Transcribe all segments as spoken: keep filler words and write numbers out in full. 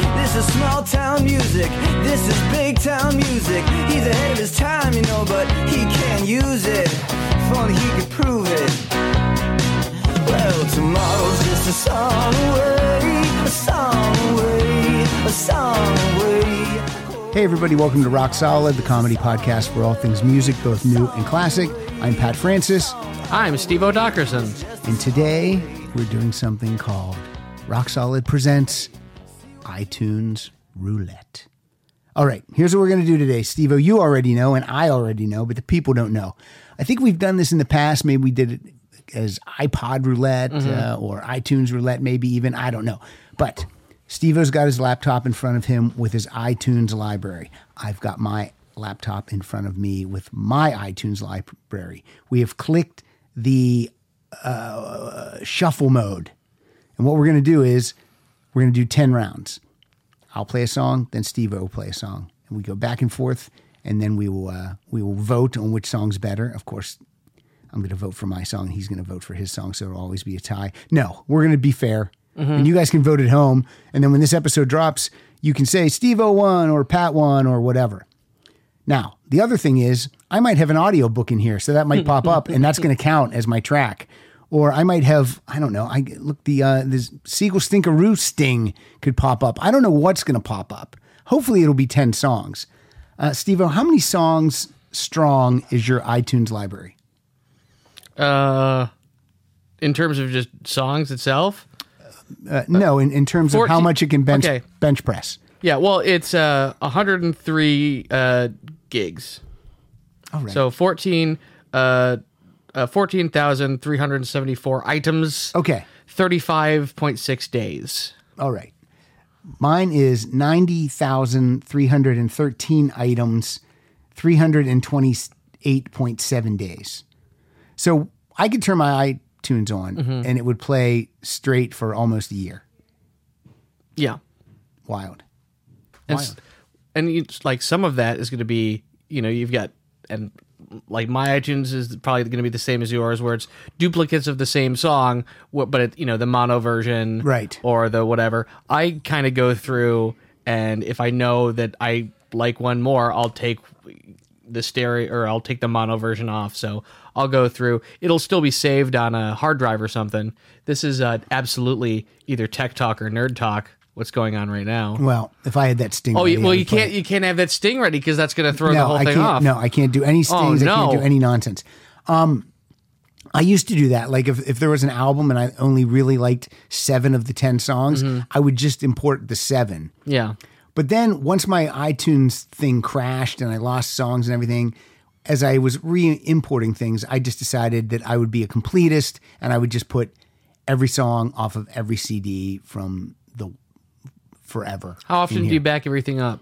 This is small town music. This is big town music. He's ahead of his time, you know, but he can't use it. If only he could prove it. Well, tomorrow's just a song away, a song away, a song away. Hey everybody, welcome to Rock Solid, the comedy podcast for all things music, both new and classic. I'm Pat Francis. I'm Steve O'Dockerson. And today we're doing something called Rock Solid Presents iTunes Roulette. All right, here's what we're going to do today. Steve-O, you already know, and I already know, but the people don't know. I think we've done this in the past. Maybe we did it as iPod Roulette mm-hmm. uh, or iTunes Roulette, maybe even. I don't know. But Steve-O's got his laptop in front of him with his iTunes library. I've got my laptop in front of me with my iTunes library. We have clicked the uh, shuffle mode. And what we're going to do is we're going to do ten rounds. I'll play a song, then Steve-O will play a song. And we go back and forth, and then we will uh, we will vote on which song's better. Of course, I'm going to vote for my song. He's going to vote for his song, so it'll always be a tie. No, we're going to be fair. Mm-hmm. And you guys can vote at home. And then when this episode drops, you can say Steve-O won or Pat won or whatever. Now, the other thing is I might have an audio book in here, so that might pop up, and that's going to count as my track. Or I might have, I don't know, I look, the uh, this Seagull Stinkaroo sting could pop up. I don't know what's going to pop up. Hopefully it'll be ten songs. Uh, Steve-O, how many songs strong is your iTunes library? Uh, in terms of just songs itself? Uh, no, in, in terms fourteen, of how much it can bench, okay. bench press. Yeah, well, it's uh, one hundred three uh, gigs. All right. So fourteen, uh, uh, fourteen thousand three hundred seventy-four items. Okay. thirty-five point six days. All right. Mine is ninety thousand three hundred thirteen items, three hundred twenty-eight point seven days. So I could turn my iTunes on mm-hmm. and it would play straight for almost a year. Yeah. Wild. And, Wild. and it's like some of that is going to be, you know, you've got, and like my iTunes is probably going to be the same as yours, where it's duplicates of the same song, but it, you know, the mono version, right, or the whatever. I kind of go through, and if I know that I like one more, I'll take the stereo, or I'll take the mono version off. So I'll go through. It'll still be saved on a hard drive or something. This is uh, absolutely either tech talk or nerd talk. What's going on right now? Well, if I had that sting, oh, ready, well, you can't. You can't have that sting ready because that's going to throw no, the whole I thing can't, off. No, I can't do any stings. Oh, no. I can't do any nonsense. Um, I used to do that. Like if, if there was an album and I only really liked seven of the ten songs, mm-hmm. I would just import the seven. Yeah. But then once my iTunes thing crashed and I lost songs and everything, as I was re-importing things, I just decided that I would be a completist and I would just put every song off of every C D from the forever. How often do you back everything up?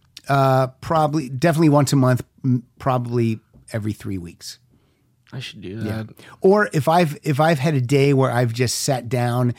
Uh, probably, definitely once a month, probably every three weeks. I should do that. Yeah. Or if I've if I've had a day where I've just sat down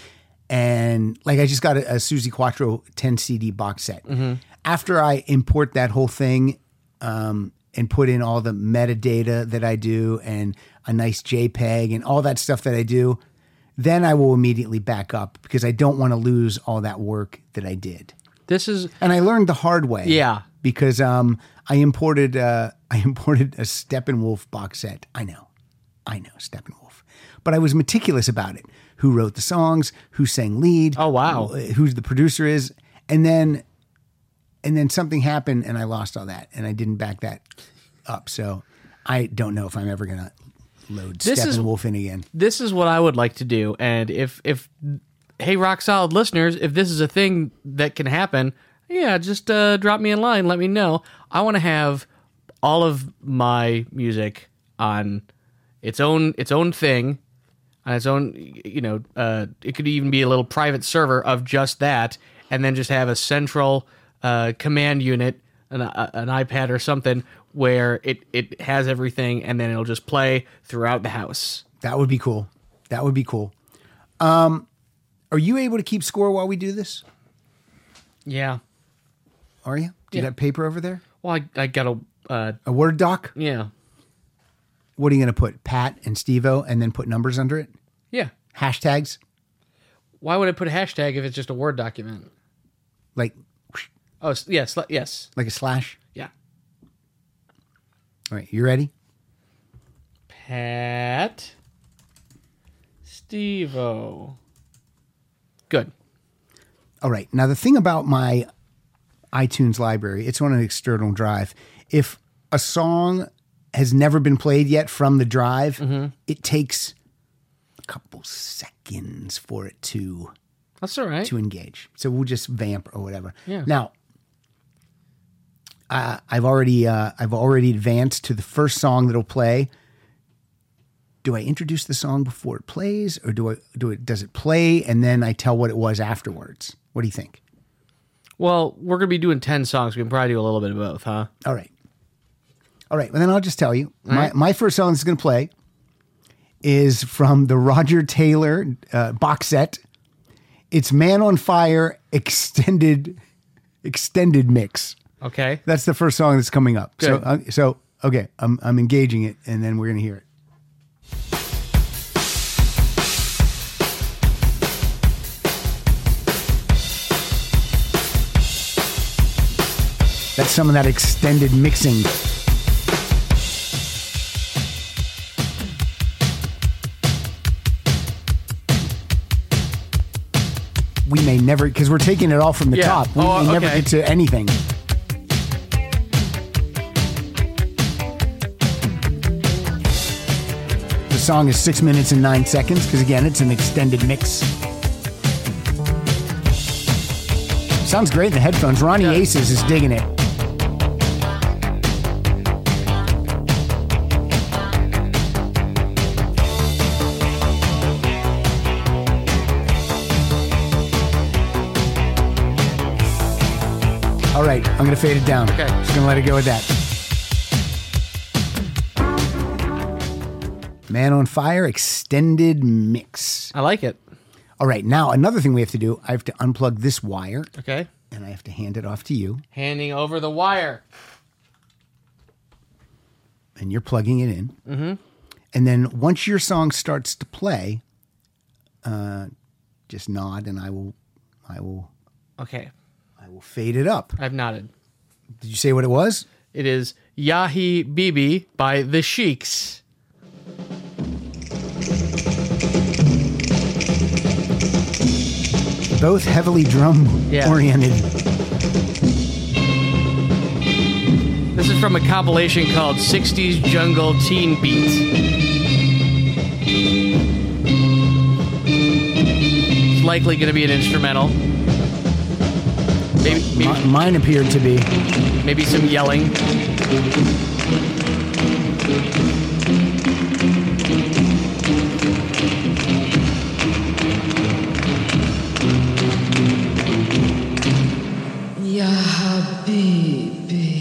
and like I just got a, a Suzi Quatro ten C D box set. Mm-hmm. After I import that whole thing um, and put in all the metadata that I do and a nice JPEG and all that stuff that I do, then I will immediately back up because I don't want to lose all that work that I did. This is, and I learned the hard way. Yeah, because um, I imported uh, I imported a Steppenwolf box set. I know, I know Steppenwolf, but I was meticulous about it. Who wrote the songs? Who sang lead? Oh wow, who, who's the producer is? And then, and then something happened, and I lost all that, and I didn't back that up. So I don't know if I'm ever gonna load this Steppenwolf in again. This is what I would like to do. And if, if, hey, Rock Solid listeners, if this is a thing that can happen, yeah, just uh, drop me a line. Let me know. I want to have all of my music on its own, its own thing, on its own, you know, uh, it could even be a little private server of just that, and then just have a central uh, command unit, an, uh, an iPad or something, where it, it has everything, and then it'll just play throughout the house. That would be cool. That would be cool. Um, are you able to keep score while we do this? Yeah. Are you? Do yeah. you have paper over there? Well, I, I got a... Uh, a Word doc? Yeah. What are you going to put? Pat and Steve-O and then put numbers under it? Yeah. Hashtags? Why would I put a hashtag if it's just a Word document? Like Oh, s- yes, le- yes. Like a slash? Yeah. All right, you ready? Pat. Steve-O. Good. All right. Now, the thing about my iTunes library, it's on an external drive. If a song has never been played yet from the drive, Mm-hmm. it takes a couple seconds for it to That's all right. to engage. So we'll just vamp or whatever. Yeah. Now, uh, I've already uh, I've already advanced to the first song that'll play. Do I introduce the song before it plays, or do I do it? Does it play and then I tell what it was afterwards? What do you think? Well, we're going to be doing ten songs. We can probably do a little bit of both, huh? All right, all right. Well, then I'll just tell you. My right. my first song that's going to play is from the Roger Taylor uh, box set. It's "Man on Fire" extended extended mix. Okay. That's the first song that's coming up. So, Good. uh, so okay, I'm I'm engaging it, and then we're gonna hear it. That's some of that extended mixing. We may never, because we're taking it all from the Yeah. top. We Oh, may never okay. get to anything. The song is six minutes and nine seconds, because again, it's an extended mix. Sounds great in the headphones. Ronnie Yeah. Aces is digging it. All right, I'm going to fade it down. Okay. Just going to let it go with that. Man on Fire extended mix. I like it. All right, now another thing we have to do, I have to unplug this wire Okay. and I have to hand it off to you, Handing over the wire. and you're plugging it in. Mm-hmm. And then once your song starts to play, uh, just nod and I will, I will, Okay. I will fade it up. I've nodded. Did you say what it was? It is Yahi Bibi by The Sheiks. Both heavily drum Yeah. oriented. This is from a compilation called sixties Jungle Teen Beat. It's likely going to be an instrumental. Maybe, Mi- maybe, Mine appeared to be. maybe some yelling. Ya Habibi.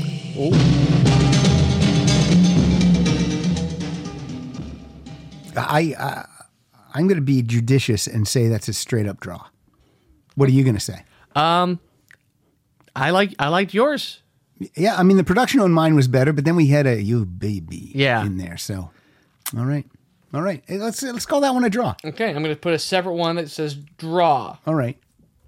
I, I I'm going to be judicious and say that's a straight up draw. What are you going to say? Um, I like I liked yours. Yeah, I mean the production on mine was better, but then we had a "you baby" Yeah. in there. So, all right, all right. Hey, let's let's call that one a draw. Okay, I'm going to put a separate one that says draw. All right.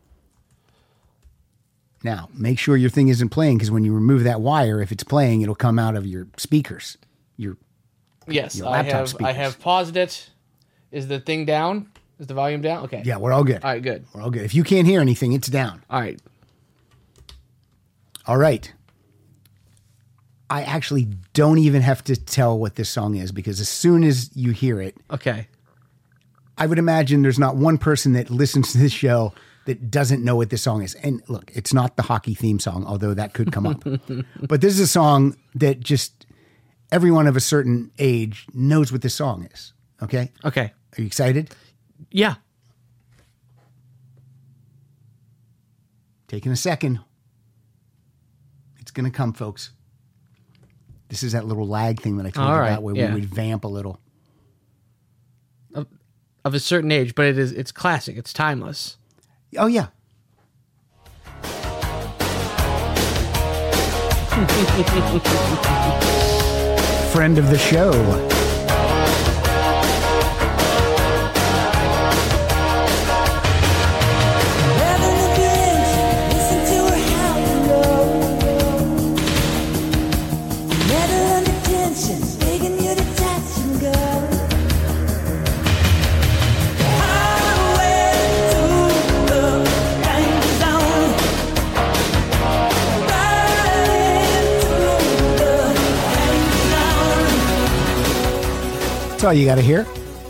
Now, make sure your thing isn't playing, because when you remove that wire, if it's playing, it'll come out of your speakers. Your Yes, Your I laptop have I speakers. have paused it. Is the thing down? Is the volume down? Okay. yeah, we're all good. All right, good. We're all good. If you can't hear anything, it's down. All right. All right. I actually don't even have to tell what this song is, because as soon as you hear it, Okay. I would imagine there's not one person that listens to this show that doesn't know what this song is. And look, it's not the hockey theme song, although that could come up. But this is a song that just everyone of a certain age knows what this song is. Okay? Okay. Are you excited? Yeah. Taking a second. It's going to come, folks. This is that little lag thing that I told All you right, about where yeah. we would vamp a little. Of a certain age, but it is it's classic. It's timeless. Oh, yeah. Friend of the show. Listen to her howl, That's all you got to hear.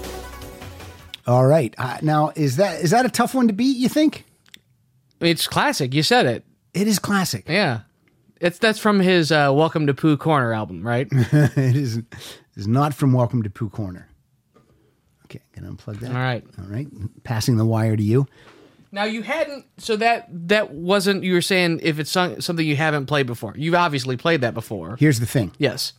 All right. Uh, now, is that is that a tough one to beat, you think? It's classic. You said it. It is classic. Yeah. It's That's from his uh, Welcome to Pooh Corner album, right? It is, it is not from Welcome to Pooh Corner. Okay, going to unplug that. All right. All right. Passing the wire to you. Now, you hadn't... So that that wasn't... You were saying if it's some- something you haven't played before. You've obviously played that before. Here's the thing. Yes.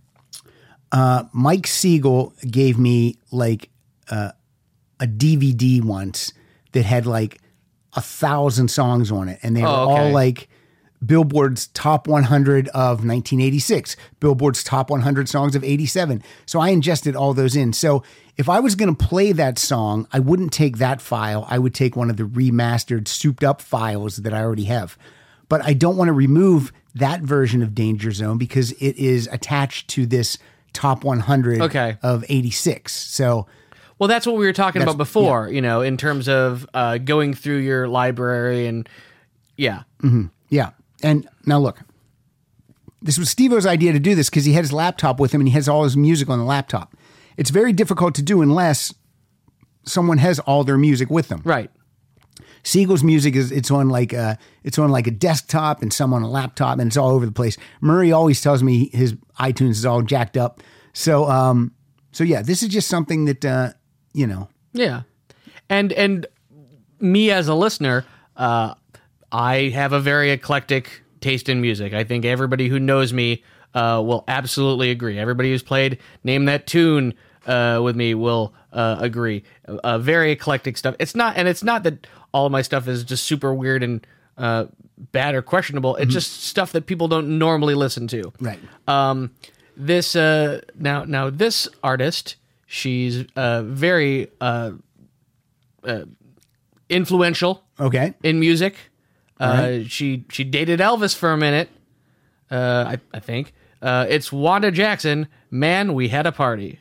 Uh, Mike Siegel gave me like uh, a D V D once that had like a thousand songs on it, and they were Oh, okay. all like Billboard's top one hundred of nineteen eighty-six, Billboard's top one hundred songs of eighty-seven. So I ingested all those in. So if I was going to play that song, I wouldn't take that file. I would take one of the remastered, souped up files that I already have. But I don't want to remove that version of Danger Zone because it is attached to this top one hundred Okay. of eighty-six. So Well, that's what we were talking That's- about before, you know, in terms of uh, going through your library and... Yeah. yeah. And now look, this was Steve-O's idea to do this because he had his laptop with him and he has all his music on the laptop. It's very difficult to do unless someone has all their music with them. Right. Siegel's music is it's on like a it's on like a desktop and some on a laptop and it's all over the place. Murray always tells me his iTunes is all jacked up. So um so yeah, this is just something that uh you know. Yeah. And and me as a listener, uh, I have a very eclectic taste in music. I think everybody who knows me uh, will absolutely agree. Everybody who's played Name That Tune uh, with me will uh, agree. Uh, very eclectic stuff. It's not, and it's not that all of my stuff is just super weird and uh, bad or questionable. It's just stuff that people don't normally listen to. Right. Um, this uh, now now this artist, she's uh, very uh, uh, influential Okay. in music. Uh, right. She she dated Elvis for a minute, uh, I, I think. Uh, it's Wanda Jackson. Man, we had a party.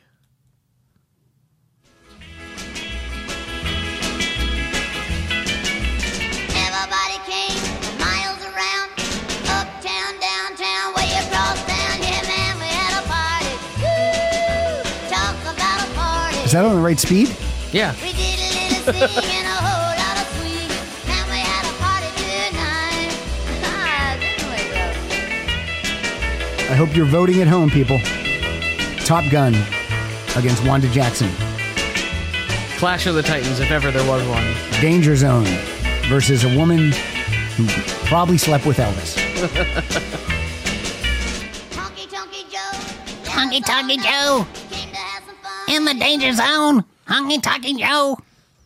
Everybody came miles around, uptown, downtown, way across town. Yeah, man, we had a party. Woo! Talk about a party. Is that on the right speed? Yeah. We did a little singing and a whole lot of swing. Man, we had a party tonight. Ah, didn't we, though? I hope you're voting at home, people. Top Gun against Wanda Jackson. Clash of the Titans, if ever there was one. Danger Zone versus a woman who probably slept with Elvis. Honky Tonky Joe. Honky Tonky Joe Came to have some fun. in the danger zone. Honky Tonky Joe.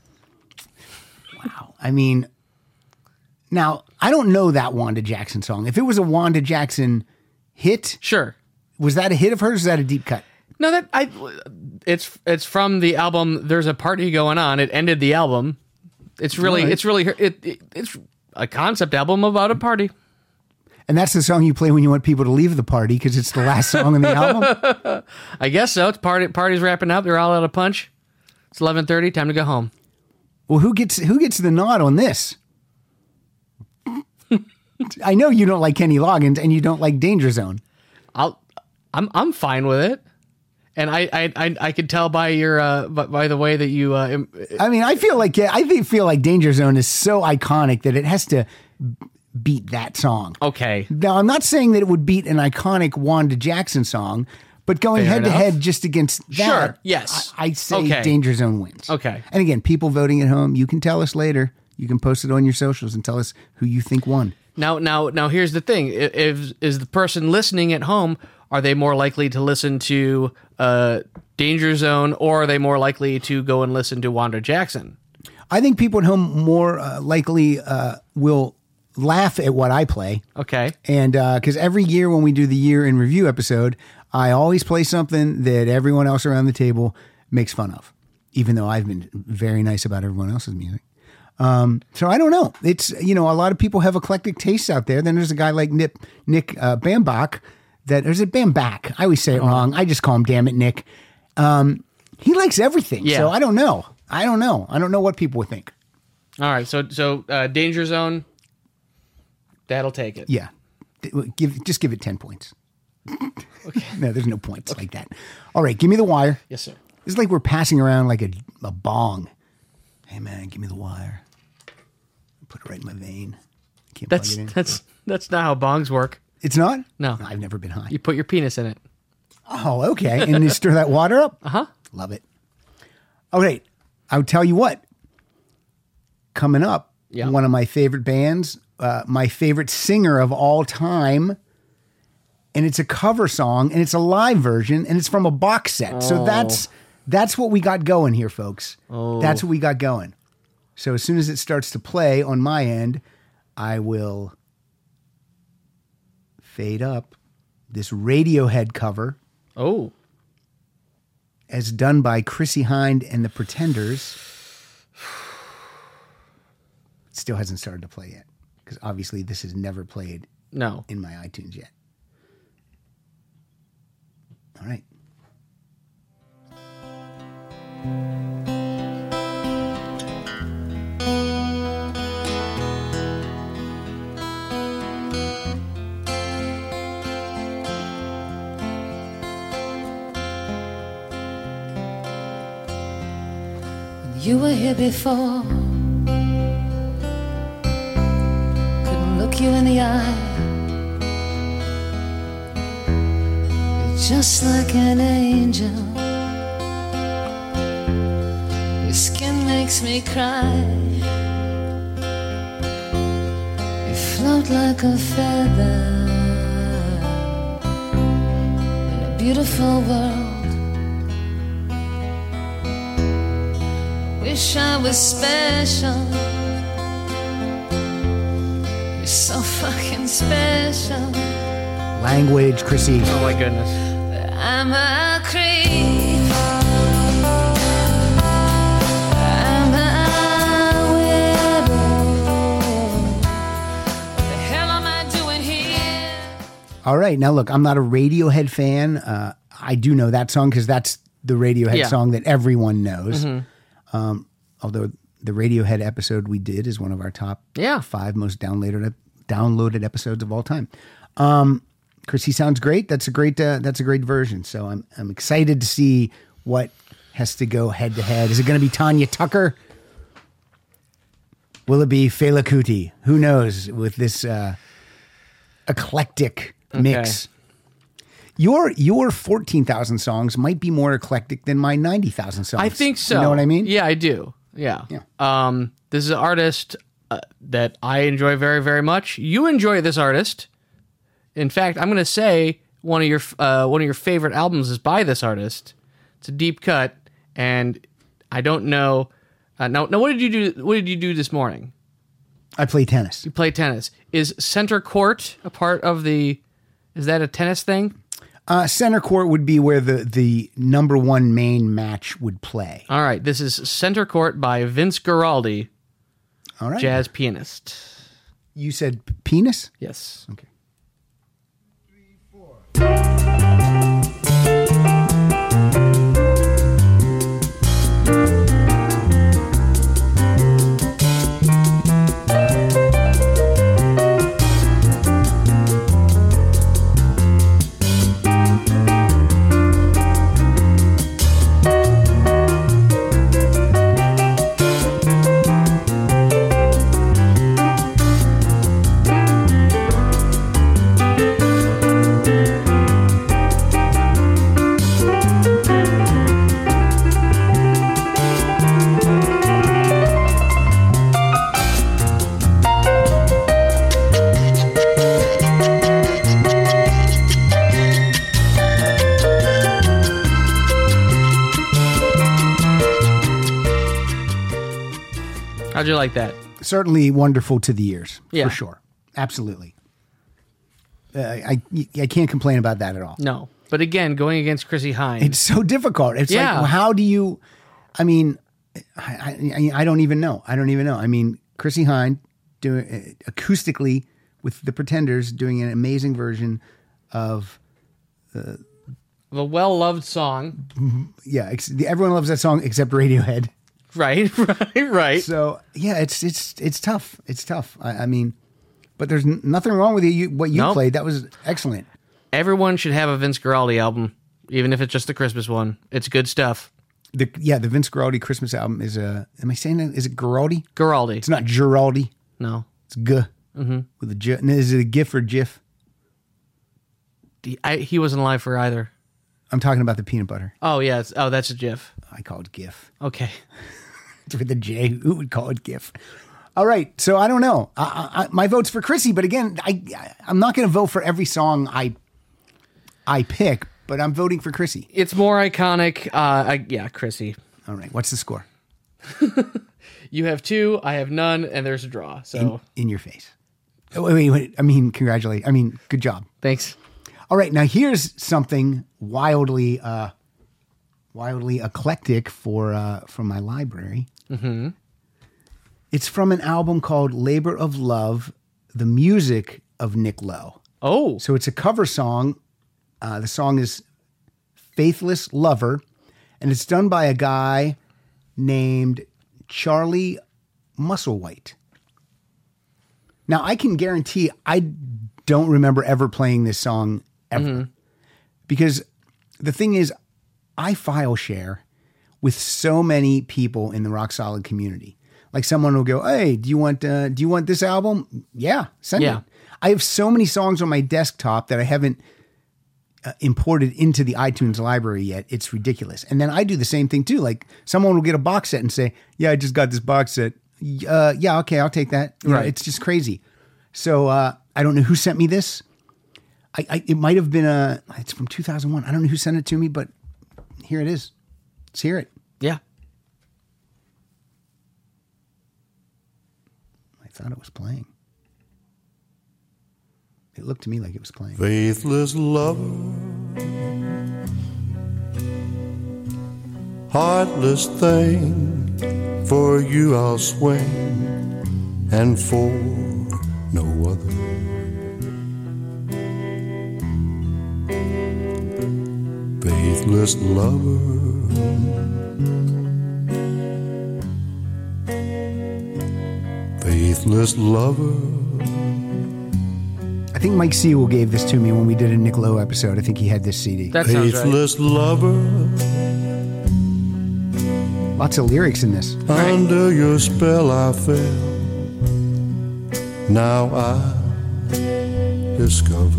Wow. I mean, now, I don't know that Wanda Jackson song. If it was a Wanda Jackson hit, Sure. was that a hit of hers or is that a deep cut? No, that I. It's it's from the album. There's a party going on. It ended the album. It's really Alright. it's really it, it it's a concept album about a party. And that's the song you play when you want people to leave the party because it's the last song on the album? I guess so. It's party party's wrapping up. They're all out of punch. It's eleven thirty. Time to go home. Well, who gets who gets the nod on this? I know you don't like Kenny Loggins and you don't like Danger Zone. I'll I'm I'm fine with it. And I I I, I could tell by your uh by, by the way that you uh im- I mean, I feel like I think feel like Danger Zone is so iconic that it has to beat that song. okay. Now, I'm not saying that it would beat an iconic Wanda Jackson song, but going Fair head to enough. head just against that, Sure, yes. I, I say Okay. Danger Zone wins. Okay. And again, people voting at home, you can tell us later. You can post it on your socials and tell us who you think won. Now, now, now. Here's the thing: I- if is the person listening at home, are they more likely to listen to uh, Danger Zone, or are they more likely to go and listen to Wanda Jackson? I think people at home more uh, likely uh, will laugh at what I play. Okay, And because every year when we do the year in review episode, I always play something that everyone else around the table makes fun of, even though I've been very nice about everyone else's music. Um, so I don't know. It's, you know, a lot of people have eclectic tastes out there. Then there's a guy like Nip, Nick uh, Bambach that, or is it Bambach? I always say it wrong. I just call him Damn It Nick. Um, he likes everything. Yeah. So I don't know. I don't know. I don't know what people would think. all right. So, so uh, Danger Zone, that'll take it. Yeah. Give, just give it ten points. No, there's no points like that. All right. Give me the wire. Yes, sir. It's like we're passing around like a, a bong. Hey man, give me the wire. Put it right in my vein. Can't That's plug it in. that's that's not how bongs work. It's not? No. I've never been high. You put your penis in it. Oh, okay. And you stir that water up? Uh huh. Love it. All right. I'll tell you what. Coming up, Yeah. one of my favorite bands, uh, my favorite singer of all time. And it's a cover song, and it's a live version, and it's from a box set. So Oh. that's that's what we got going here, folks. Oh. That's what we got going. So as soon as it starts to play on my end, I will fade up this Radiohead cover Oh. as done by Chrissy Hind and the Pretenders. It still hasn't started to play yet, because obviously this has never played No. in my iTunes yet. All right. You were here before. Couldn't look you in the eye. You're just like an angel. Your skin makes me cry. You float like a feather in a beautiful world. Wish I was special. You're so fucking special. Language, Chrissy. Oh my goodness. But I'm a creep. I'm a weirdo. What the hell am I doing here? All right. Now, look, I'm not a Radiohead fan. Uh, I do know that song because that's the Radiohead Yeah. song that everyone knows. Um, although the Radiohead episode we did is one of our top Yeah. five most downloaded downloaded episodes of all time. Um, Chrissy sounds great. That's a great uh, that's a great version. So I'm I'm excited to see what has to go head to head. Is it going to be Tanya Tucker? Will it be Fela Kuti? Who knows with this uh, eclectic mix. Your your fourteen thousand songs might be more eclectic than my ninety thousand songs. I think so. You know what I mean? Yeah, I do. Yeah. Yeah. Um, this is an artist uh, that I enjoy very, very much. You enjoy this artist. In fact, I'm going to say one of your uh, one of your favorite albums is by this artist. It's a deep cut, and I don't know. Uh, now, now, what did you do? What did you do this morning? I play tennis. You play tennis. Is center court a part of the? Is that a tennis thing? Uh, center court would be where the, the number one main match would play. All right. This is Center Court by Vince Guaraldi, All right. jazz pianist. You said p- penis? Yes. Okay. How'd you like that? Certainly wonderful to the ears, Yeah. for sure. Absolutely. Uh, I I can't complain about that at all. No. But again, going against Chrissy Hines. It's so difficult. It's Yeah. like, well, how do you? I mean, I, I I don't even know. I don't even know. I mean, Chrissy Hind doing uh, acoustically with the Pretenders doing an amazing version of a well-loved song. yeah. Ex- everyone loves that song except Radiohead. Right, right, right. So yeah, it's it's it's tough. It's tough. I, I mean, but there's n- nothing wrong with you, what you Nope. played. That was excellent. Everyone should have a Vince Guaraldi album, even if it's just the Christmas one. It's good stuff. The yeah, the Vince Guaraldi Christmas album is a. Am I saying that? Is it Guaraldi? Giraldi. It's not Giraldi. No. It's G. Mm-hmm. With a J. And is it a GIF or GIF? I, he wasn't alive for either. I'm talking about the peanut butter. Oh, yeah. It's, oh, that's a GIF. I call it GIF. Okay. It's with a J. Who would call it GIF? All right. So I don't know. I, I, my vote's for Chrissy, but again, I, I I'm not going to vote for every song I I pick, but I'm voting for Chrissy. It's more iconic. Uh, I, yeah, Chrissy. All right. What's the score? You have two, I have none, and there's a draw. So In, in your face. Oh, wait, wait, wait. I mean, congratulate. I mean, good job. Thanks. All right. Now here's something wildly, uh, wildly eclectic for uh, from my library. Mm-hmm. It's from an album called Labor of Love, the music of Nick Lowe. Oh. So it's a cover song. Uh, the song is Faithless Lover, and it's done by a guy named Charlie Musselwhite. Now, I can guarantee I don't remember ever playing this song ever. Mm-hmm. Because the thing is, I file share with so many people in the Rock Solid community. Like someone will go, "Hey, do you want uh, do you want this album?" Yeah, send Yeah. it. I have so many songs on my desktop that I haven't uh, imported into the iTunes library yet. It's ridiculous. And then I do the same thing too. Like someone will get a box set and say, "Yeah, I just got this box set." Uh, yeah, okay, I'll take that. You know, Right. it's just crazy. So uh, I don't know who sent me this. I, I it might have been a. It's from two thousand one. I don't know who sent it to me, but here it is. Let's hear it. Yeah. I thought it was playing. It looked to me like it was playing. Faithless lover, heartless thing, for you I'll swing, and for no other. Faithless lover, faithless lover. I think Mike Sewell gave this to me when we did a Nick Lowe episode. I think he had this C D. That sounds right. Faithless lover, Lots of lyrics in this. under your spell I fell. Now I discover.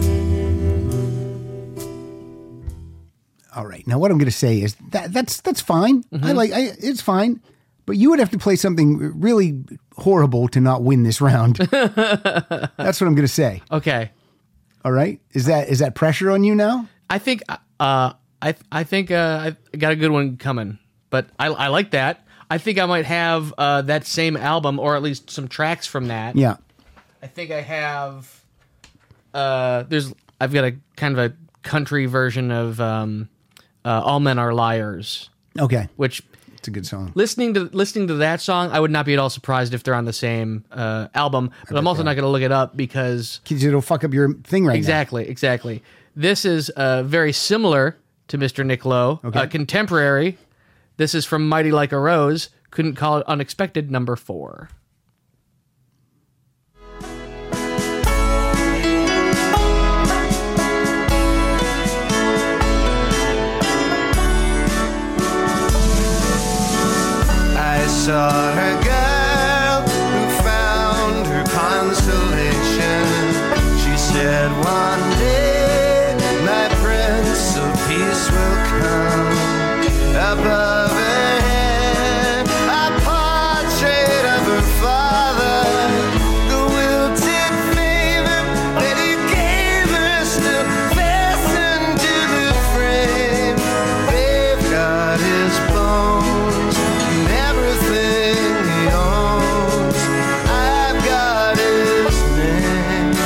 All right. Now, what I'm going to say is that that's that's fine. Mm-hmm. I like I, it's fine, but you would have to play something really horrible to not win this round. That's what I'm going to say. Okay. All right. Is that is that pressure on you now? I think uh, I I think uh, I got a good one coming, but I, I like that. I think I might have uh, that same album, or at least some tracks from that. Yeah. I think I have. Uh, there's I've got a kind of a country version of um, uh, "All Men Are Liars," Okay. which It's a good song. listening to listening to that song, I would not be at all surprised if they're on the same uh, album. But I'm also not going to look it up because Because it'll fuck up your thing right exactly, exactly. This is uh, very similar to Mister Nick Lowe, Okay. uh, contemporary. This is from Mighty Like a Rose. Couldn't call it unexpected. Number four. I saw a girl who found her consolation. She said, "One day my Prince of Peace will come." Above her head, a portrait of her father, the wilted favor that he gave her still fastened to the frame. They've got his bones and everything he owns. I've got his name.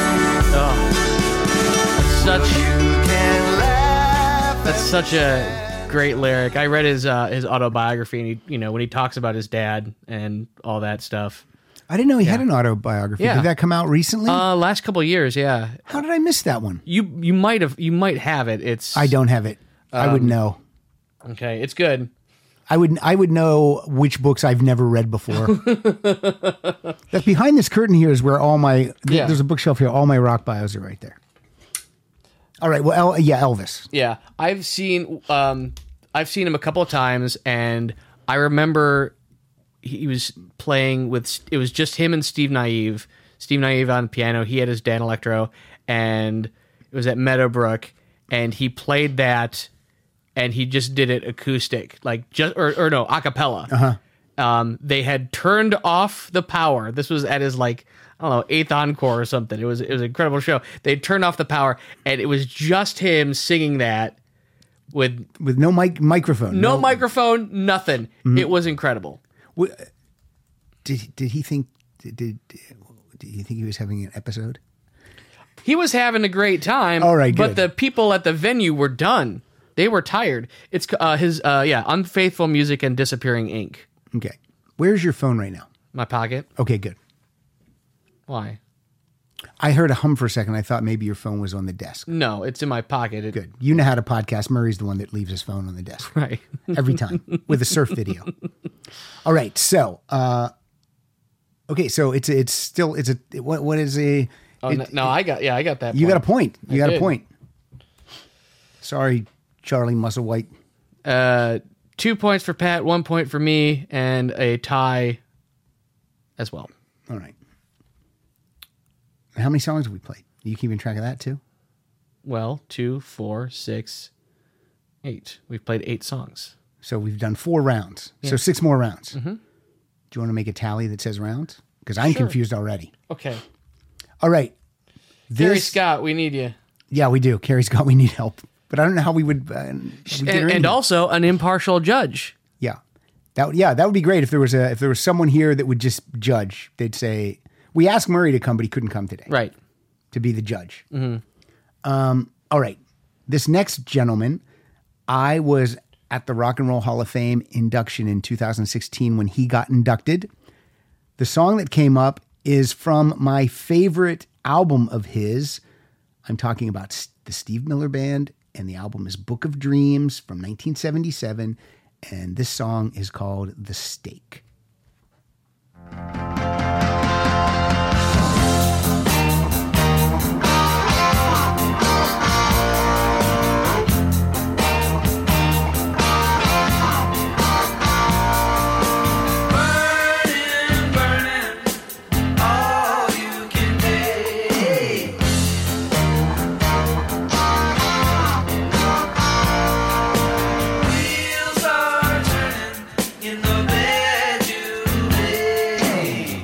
Such You can laugh. that's such a great lyric. I read his uh, his autobiography, and he, you know, when he talks about his dad and all that stuff. I didn't know he had an autobiography. Yeah. Did that come out recently? Uh, last couple of years, yeah. How did I miss that one? You you might have you might have it. It's I don't have it. I would know. okay. It's good. I would I would know which books I've never read before. That behind this curtain here is where all my Yeah. there's a bookshelf here. All my rock bios are right there. All right. Well, El, yeah, Elvis. Yeah, I've seen. Um, I've seen him a couple of times, and I remember he was playing with. It was just him and Steve Naive. Steve Naive on piano. He had his Dan Electro, and it was at Meadowbrook, and he played that, and he just did it acoustic, like just or, or no, a cappella. Uh-huh. Um, they had turned off the power. This was at his like I don't know eighth encore or something. It was it was an incredible show. They turned off the power, and it was just him singing that with With no mic microphone. no, microphone, nothing. It was incredible. Wh- Did did he think did, did did you think he was having an episode? He was having a great time. All right, but good. the people at the venue were done. They were tired. It's uh, his uh, yeah, Unfaithful Music and Disappearing Ink. Okay. Where's your phone right now? My pocket. Okay, good. Why? I heard a hum for a second. I thought maybe your phone was on the desk. No, it's in my pocket. It, Good. You know how to podcast. Murray's the one that leaves his phone on the desk. Right. Every time with a surf video. All right. So, uh, okay. So it's, it's still, it's a, what, what is a, Oh, it- no, no, I got yeah, I got that. you point. got a point. You I got a did. point. Sorry, Charlie Musselwhite. Uh, two points for Pat, one point for me, and a tie as well. All right. How many songs have we played? Are you keeping track of that too? Well, two, four, six, eight. We've played eight songs. So we've done four rounds. So six more rounds. Mm-hmm. Do you want to make a tally that says rounds? Because I'm Sure. confused already. Okay. All right. Gary This, Scott, we need you. yeah, we do. Carrie Scott, we need help. But I don't know how we would. Uh, we'd get her And, in and here. also an impartial judge. yeah, that would- yeah, that would be great if there was a if there was someone here that would just judge. They'd say we asked Murray to come, but he couldn't come today. Right. To be the judge. Mm-hmm. Um, all right. This next gentleman, I was at the Rock and Roll Hall of Fame induction in two thousand sixteen when he got inducted. The song that came up is from my favorite album of his. I'm talking about S- the Steve Miller Band, and the album is Book of Dreams from nineteen seventy-seven. And this song is called The Stake. Burning, burning, all you can take. Wheels are turning in the bed you made.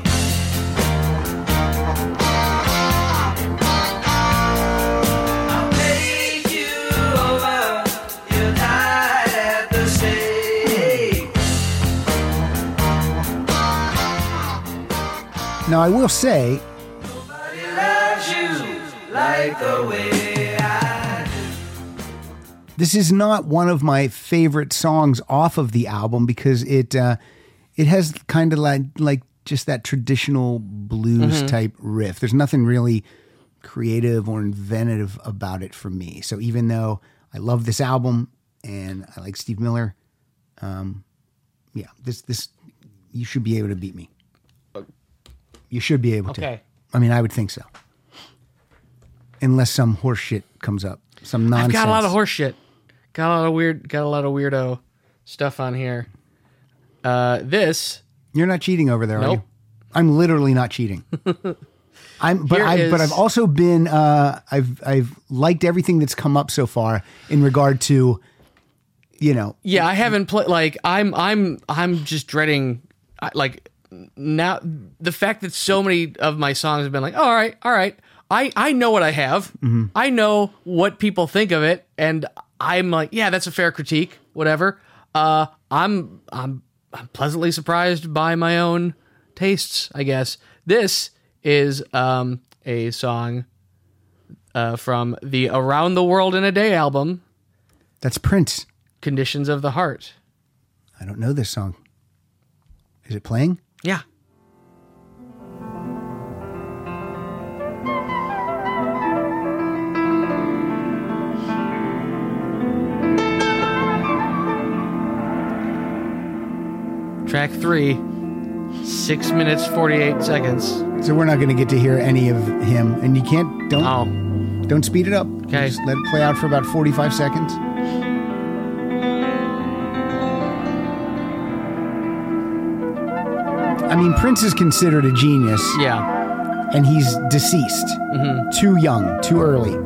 I'll take you over. You're tied at the stake. Now, I will say, Nobody loves you like the way I do. this is not one of my favorite songs off of the album because it uh, it has kind of like like just that traditional blues type riff. There's nothing really creative or inventive about it for me. So even though I love this album and I like Steve Miller, um, yeah, this this you should be able to beat me. You should be able to. Okay. I mean, I would think so. Unless some horse shit comes up, some nonsense. I've got a lot of horse shit. Got a lot of weird. Got a lot of weirdo stuff on here. Uh, this You're not cheating over there, are Nope. you? I'm literally not cheating. I'm, but Here I, but is- I've also been, uh, I've, I've liked everything that's come up so far in regard to, you know, Yeah, I haven't played. Like, I'm, I'm, I'm just dreading. I- Like now, the fact that so many of my songs have been like, all right, all right. I, I know what I have. Mm-hmm. I know what people think of it, and I'm like, yeah, that's a fair critique. Whatever. Uh, I'm, I'm, I'm pleasantly surprised by my own tastes. I guess this is um a song uh, from the Around the World in a Day album, that's Prince. Conditions of the Heart. I don't know this song. Is it playing? Yeah. Track three, six minutes, forty-eight seconds. So we're not going to get to hear any of him, and you can't. Don't Oh, don't speed it up. Okay. Just let it play out for about forty-five seconds. mean, Prince is considered a genius, Yeah. and he's deceased. Too young, too early.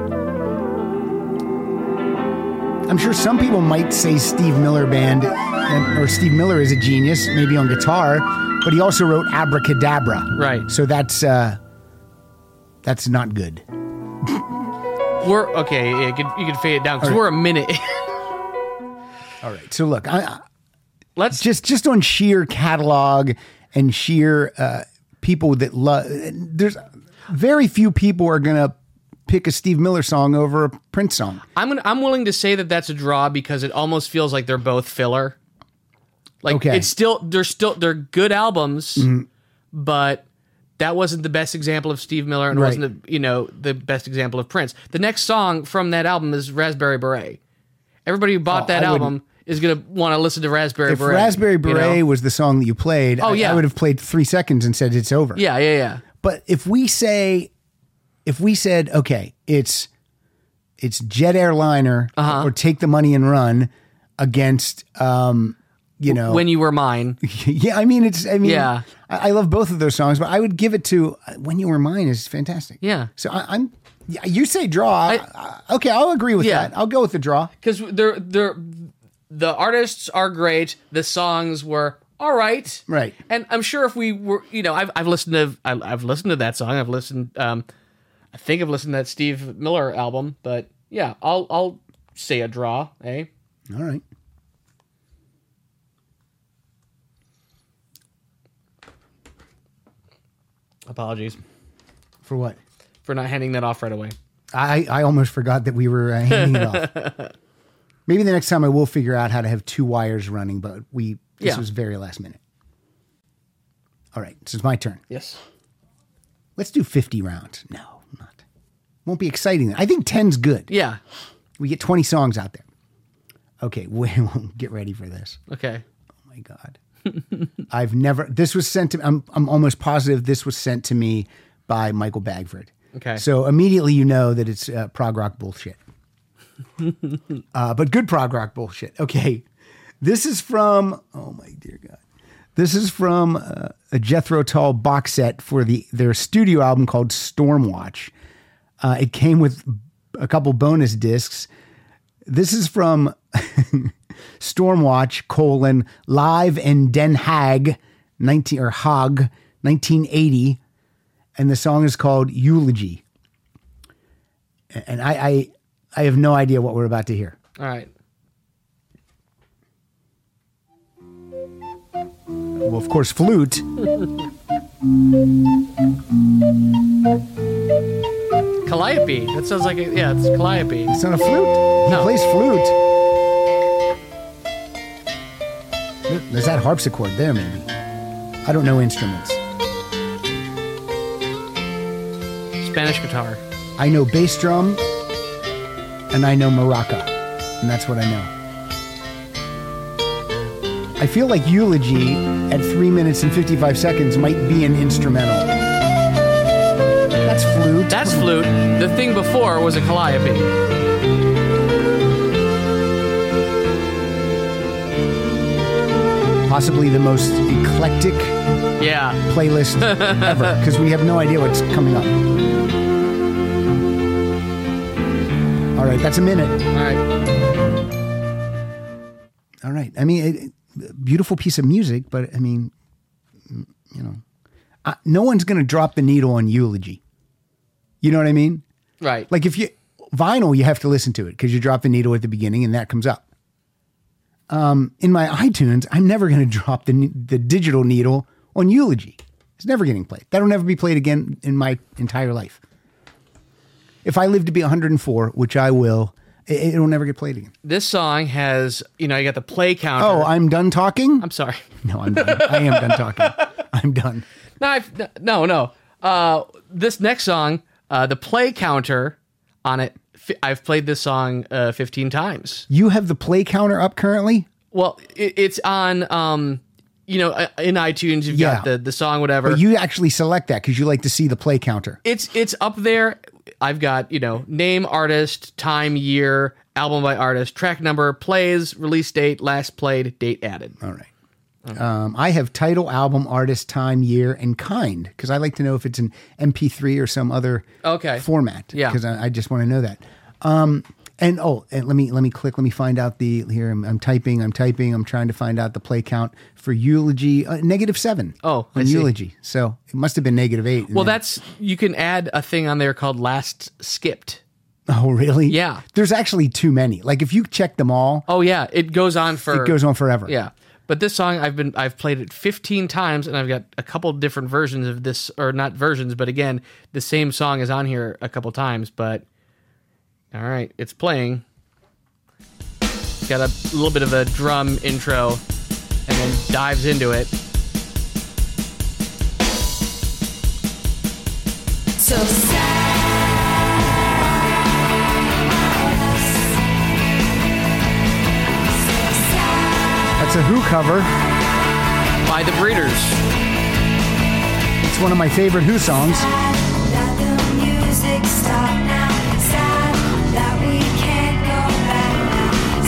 I'm sure some people might say Steve Miller Band, and- or Steve Miller is a genius, maybe on guitar, but he also wrote Abracadabra. Right. So that's uh, that's not good. We're okay. Yeah, you could you could fade it down because All right. we're a minute. All right. So look, I, I, Let's just just on sheer catalog and sheer uh, people that love, there's very few people are gonna pick a Steve Miller song over a Prince song. I'm gonna, I'm willing to say that that's a draw because it almost feels like they're both filler. Like Okay. it's still they're still they're good albums, but that wasn't the best example of Steve Miller and Right. wasn't the, you know the best example of Prince. The next song from that album is Raspberry Beret. Everybody who bought Oh, that I wouldn't- album is gonna want to listen to Raspberry If Beret. Raspberry you Beret know? was the song that you played, Oh, I, yeah. I would have played three seconds and said it's over. yeah, yeah, yeah. But if we say, if we said, okay, it's it's Jet Airliner Uh-huh. or Take the Money and Run against, um, you know, When You Were Mine. yeah, I mean, it's, I mean, Yeah. I, I love both of those songs, but I would give it to When You Were Mine is fantastic. Yeah. So I, I'm, yeah, you say draw. I, I- okay, I'll agree with Yeah. that. I'll go with the draw. Because they're they're the artists are great. The songs were all right, Right. And I'm sure if we were, you know, I've I've listened to I, I've listened to that song. I've listened. Um, I think I've listened to that Steve Miller album. But yeah, I'll I'll say a draw. Eh? All right. Apologies For what? for not handing that off right away. I, I almost forgot that we were uh, handing it off. Maybe the next time I will figure out how to have two wires running, but we this Yeah. was very last minute. All right, so it's my turn. Yes. Let's do fifty rounds. No, not. Won't be exciting. I think ten's good. Yeah. We get twenty songs out there. Okay, we won't get ready for this. Okay. Oh my God. I've never, this was sent to, I'm, I'm almost positive this was sent to me by Michael Bagford. Okay. So immediately you know that it's uh, prog rock bullshit. uh, but good prog rock bullshit. Okay. This is from, oh my dear God. This is from uh, a Jethro Tull box set for the their studio album called Stormwatch. Uh, it came with a couple bonus discs. This is from Stormwatch, colon, live in Den Haag, nineteen or Haag, nineteen eighty. And the song is called Eulogy. And I, I, I have no idea what we're about to hear. All right. Well, of course, flute. Calliope. That sounds like a, yeah, it's Calliope. It's not a flute. He No. plays flute. There's that harpsichord there, maybe. I don't know instruments. Spanish guitar. I know bass drum, and I know maraca, and that's what I know. I feel like Eulogy at three minutes and fifty-five seconds might be an instrumental. That's flute. That's flute. The thing before was a Calliope. Possibly the most eclectic Yeah. playlist ever, because we have no idea what's coming up. All right, that's a minute. All right. All right. I mean, it, it- beautiful piece of music, but I mean, mm, you know, uh, no one's going to drop the needle on Eulogy. You know what I mean? Right. Like if you vinyl, you have to listen to it because you drop the needle at the beginning and that comes up. Um, in my iTunes, I'm never going to drop the ne- the digital needle on Eulogy. It's never getting played. That'll never be played again in my entire life. If I live to be one hundred four, which I will, it, it'll never get played again. This song has, you know, you got the play counter. Oh, I'm done talking? I'm sorry. No, I'm done. I am done talking. I'm done. No, I've, no, no. Uh, this next song, uh, the play counter on it, fi- I've played this song uh, fifteen times. You have the play counter up currently? Well, it, it's on, um, you know, uh, in iTunes. You've got Yeah. the the song, whatever. But you actually select that because you like to see the play counter. it's it's up there. I've got, you know, name, artist, time, year, album by artist, track number, plays, release date, last played, date added. All right. Um, I have title, album, artist, time, year, and kind because I like to know if it's an M P three or some other Okay. format. Yeah. because I, I just want to know that. Um, and oh, and let me let me click. Let me find out the here. I'm, I'm typing. I'm typing. I'm trying to find out the play count for Eulogy. Uh, negative seven. Oh, I on see. Eulogy. So it must have been negative eight. and Well, then- that's you can add a thing on there called last skipped. oh really? Yeah. There's actually too many. Like if you check them all, Oh yeah, it goes on for it goes on forever. Yeah. But this song I've been I've played it fifteen times and I've got a couple different versions of this, or not versions, but again, the same song is on here a couple times, but all right, it's playing. Got a little bit of a drum intro and then dives into it. So sad. That's a Who cover. By the Breeders. It's one of my favorite Who songs. That the music stopped now. Sad that we can't go back now.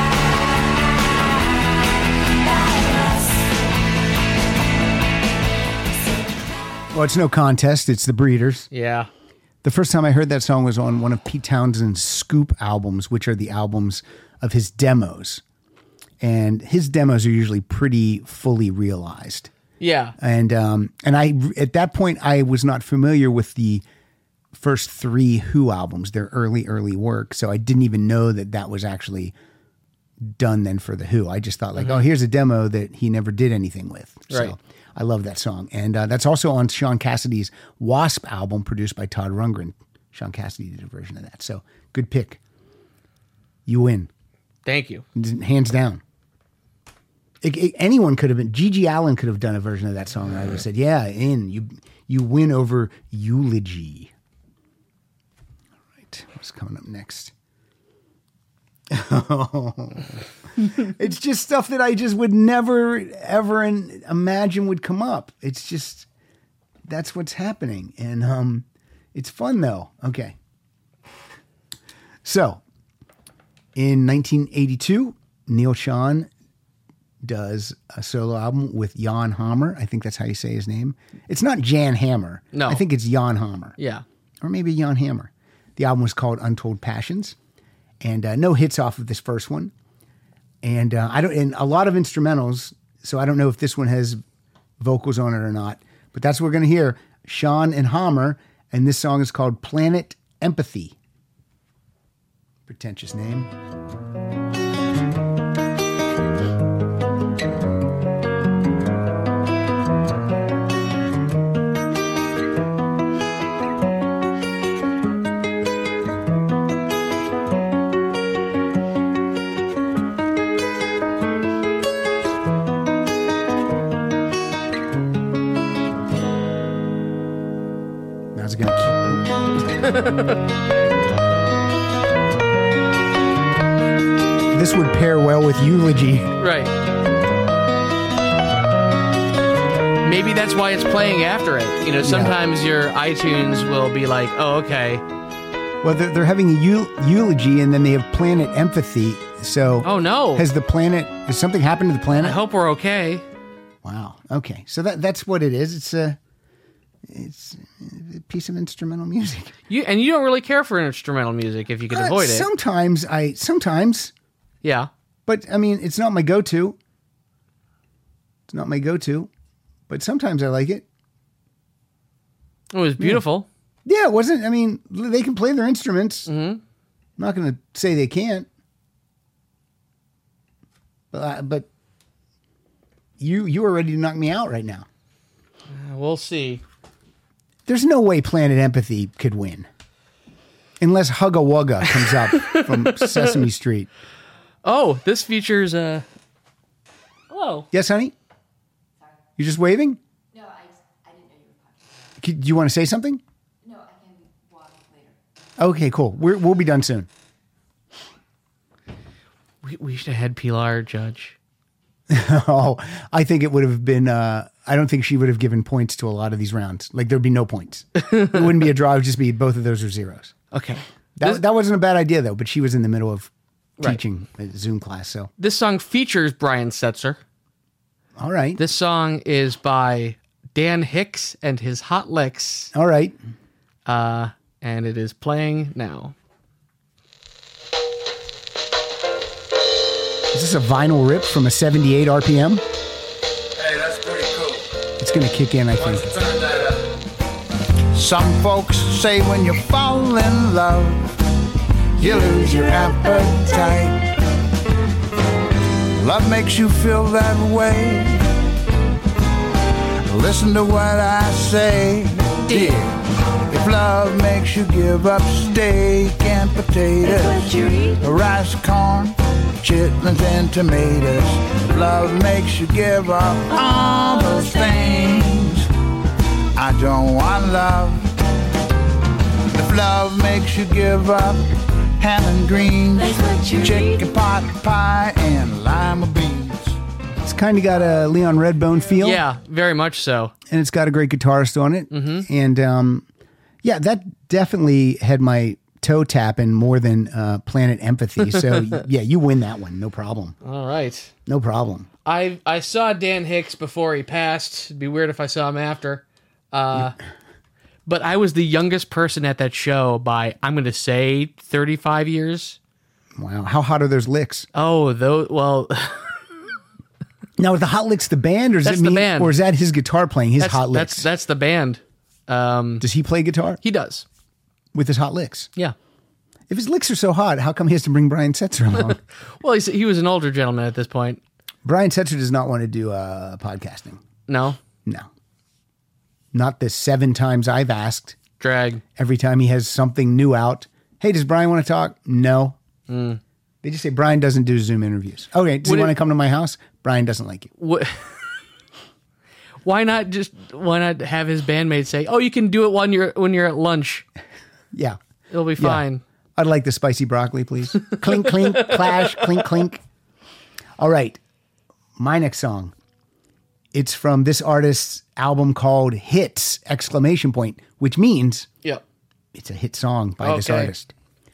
Sad about us. Well, it's no contest. It's the Breeders. Yeah. The first time I heard that song was on one of Pete Townshend's Scoop albums, which are the albums of his demos. And his demos are usually pretty fully realized. Yeah. And um, and I at that point I was not familiar with the first three Who albums, their early early work, so I didn't even know that that was actually done then for the Who. I just thought like, oh, here's a demo that he never did anything with. Right. So I love that song, and uh, that's also on Sean Cassidy's Wasp album, produced by Todd Rundgren. Sean Cassidy did a version of that, so good pick. You win, Thank you. hands down. It, it- anyone could have been. Gigi Allen could have done a version of that song, and I would have said, "Yeah, in you, you win over Eulogy." All right, what's coming up next? It's just stuff that I just would never ever in, imagine would come up. It's just that's what's happening, and um, it's fun though. Okay, so in nineteen eighty-two, Neil Schon does a solo album with Jan Hammer. I think that's how you say his name. It's not Jan Hammer. No. I think it's Jan Hammer. Yeah. Or maybe Jan Hammer. The album was called Untold Passions, and uh, no hits off of this first one. And uh, I don't, and a lot of instrumentals. So I don't know if this one has vocals on it or not. But that's what we're going to hear: Schon and Hammer, and this song is called Planet Empathy. Pretentious name. How's it going to This would pair well with Eulogy. Right. Maybe that's why it's playing after it. You know, sometimes your iTunes will be like, oh, okay. Well, they're, they're having a eu- eulogy, and then they have Planet Empathy. So, Oh, no. has the planet? Has something happened to the planet? I hope we're okay. Wow. Okay. So that that's what it is. It's a it's a piece of instrumental music. You And you don't really care for instrumental music if you can Uh, avoid it. Sometimes I sometimes, Yeah. but I mean, it's not my go-to. It's not my go-to, but sometimes I like it. It was beautiful. Yeah, it wasn't. I mean, they can play their instruments. Mm-hmm. I'm not going to say they can't, but I, but you you are ready to knock me out right now. Uh, We'll see. There's no way Planet Empathy could win, unless Hugga Wugga comes up from Sesame Street. Oh, this features uh hello. Yes, honey. You just waving? No, I, I didn't know you were podcast. Could- Do you want to say something? No, I can walk later. Okay, cool. We're, we'll be done soon. We, we should have had Pilar judge. Oh, I think it would have been. Uh, I don't think she would have given points to a lot of these rounds. Like there'd be no points. It wouldn't be a draw. It would just be both of those are zeros. Okay. That This- that wasn't a bad idea though. But she was in the middle of Right. teaching a Zoom class. So This song features Brian Setzer. All right. This song is by Dan Hicks and his Hot Licks, All right. uh, and it is playing now. Is this a vinyl rip from a seventy-eight R P M? Hey, that's pretty cool. It's going to kick in, I Why don't think. you turn that up? Some folks say when you fall in love, you lose your appetite. Love makes you feel that way. Listen to what I say, dear. If love makes you give up steak and potatoes, rice, corn, chitlins and tomatoes. If love makes you give up all those things, I don't want love. If love makes you give up ham and greens, chicken pot pie and lima beans. It's kind of got a Leon Redbone feel. Yeah, very much so. And it's got a great guitarist on it. Mm-hmm. And um, yeah, that definitely had my toe tapping more than uh, Planet Empathy. So yeah, you win that one. No problem. All right. No problem. I I saw Dan Hicks before he passed. It'd be weird if I saw him after. Uh, but I was the youngest person at that show by, I'm going to say, thirty-five years. Wow. How hot are those licks? Oh, though, well... Now, is the Hot Licks the band, or is That's it the me, band. or is that his guitar playing his that's, Hot Licks? That's, that's the band. Um, Does he play guitar he does. with his Hot Licks? Yeah. If his licks are so hot, how come he has to bring Brian Setzer along? Well, he's, he was an older gentleman at this point. Brian Setzer does not want to do uh, podcasting. No? No. Not the seven times I've asked. Drag. Every time he has something new out. Hey, does Brian want to talk? No. Mm. They just say Brian doesn't do Zoom interviews. Okay, does Would he want it- to come to my house? Brian doesn't like you. What? Why not just why not have his bandmates say, "Oh, you can do it when you're when you're at lunch. Yeah. It'll be Yeah. fine." I'd like the spicy broccoli, please. Clink, clink, clash, clink, clink. All right. My next song. It's from this artist's album called Hits, exclamation point, which means Yep. it's a hit song by this Okay. artist.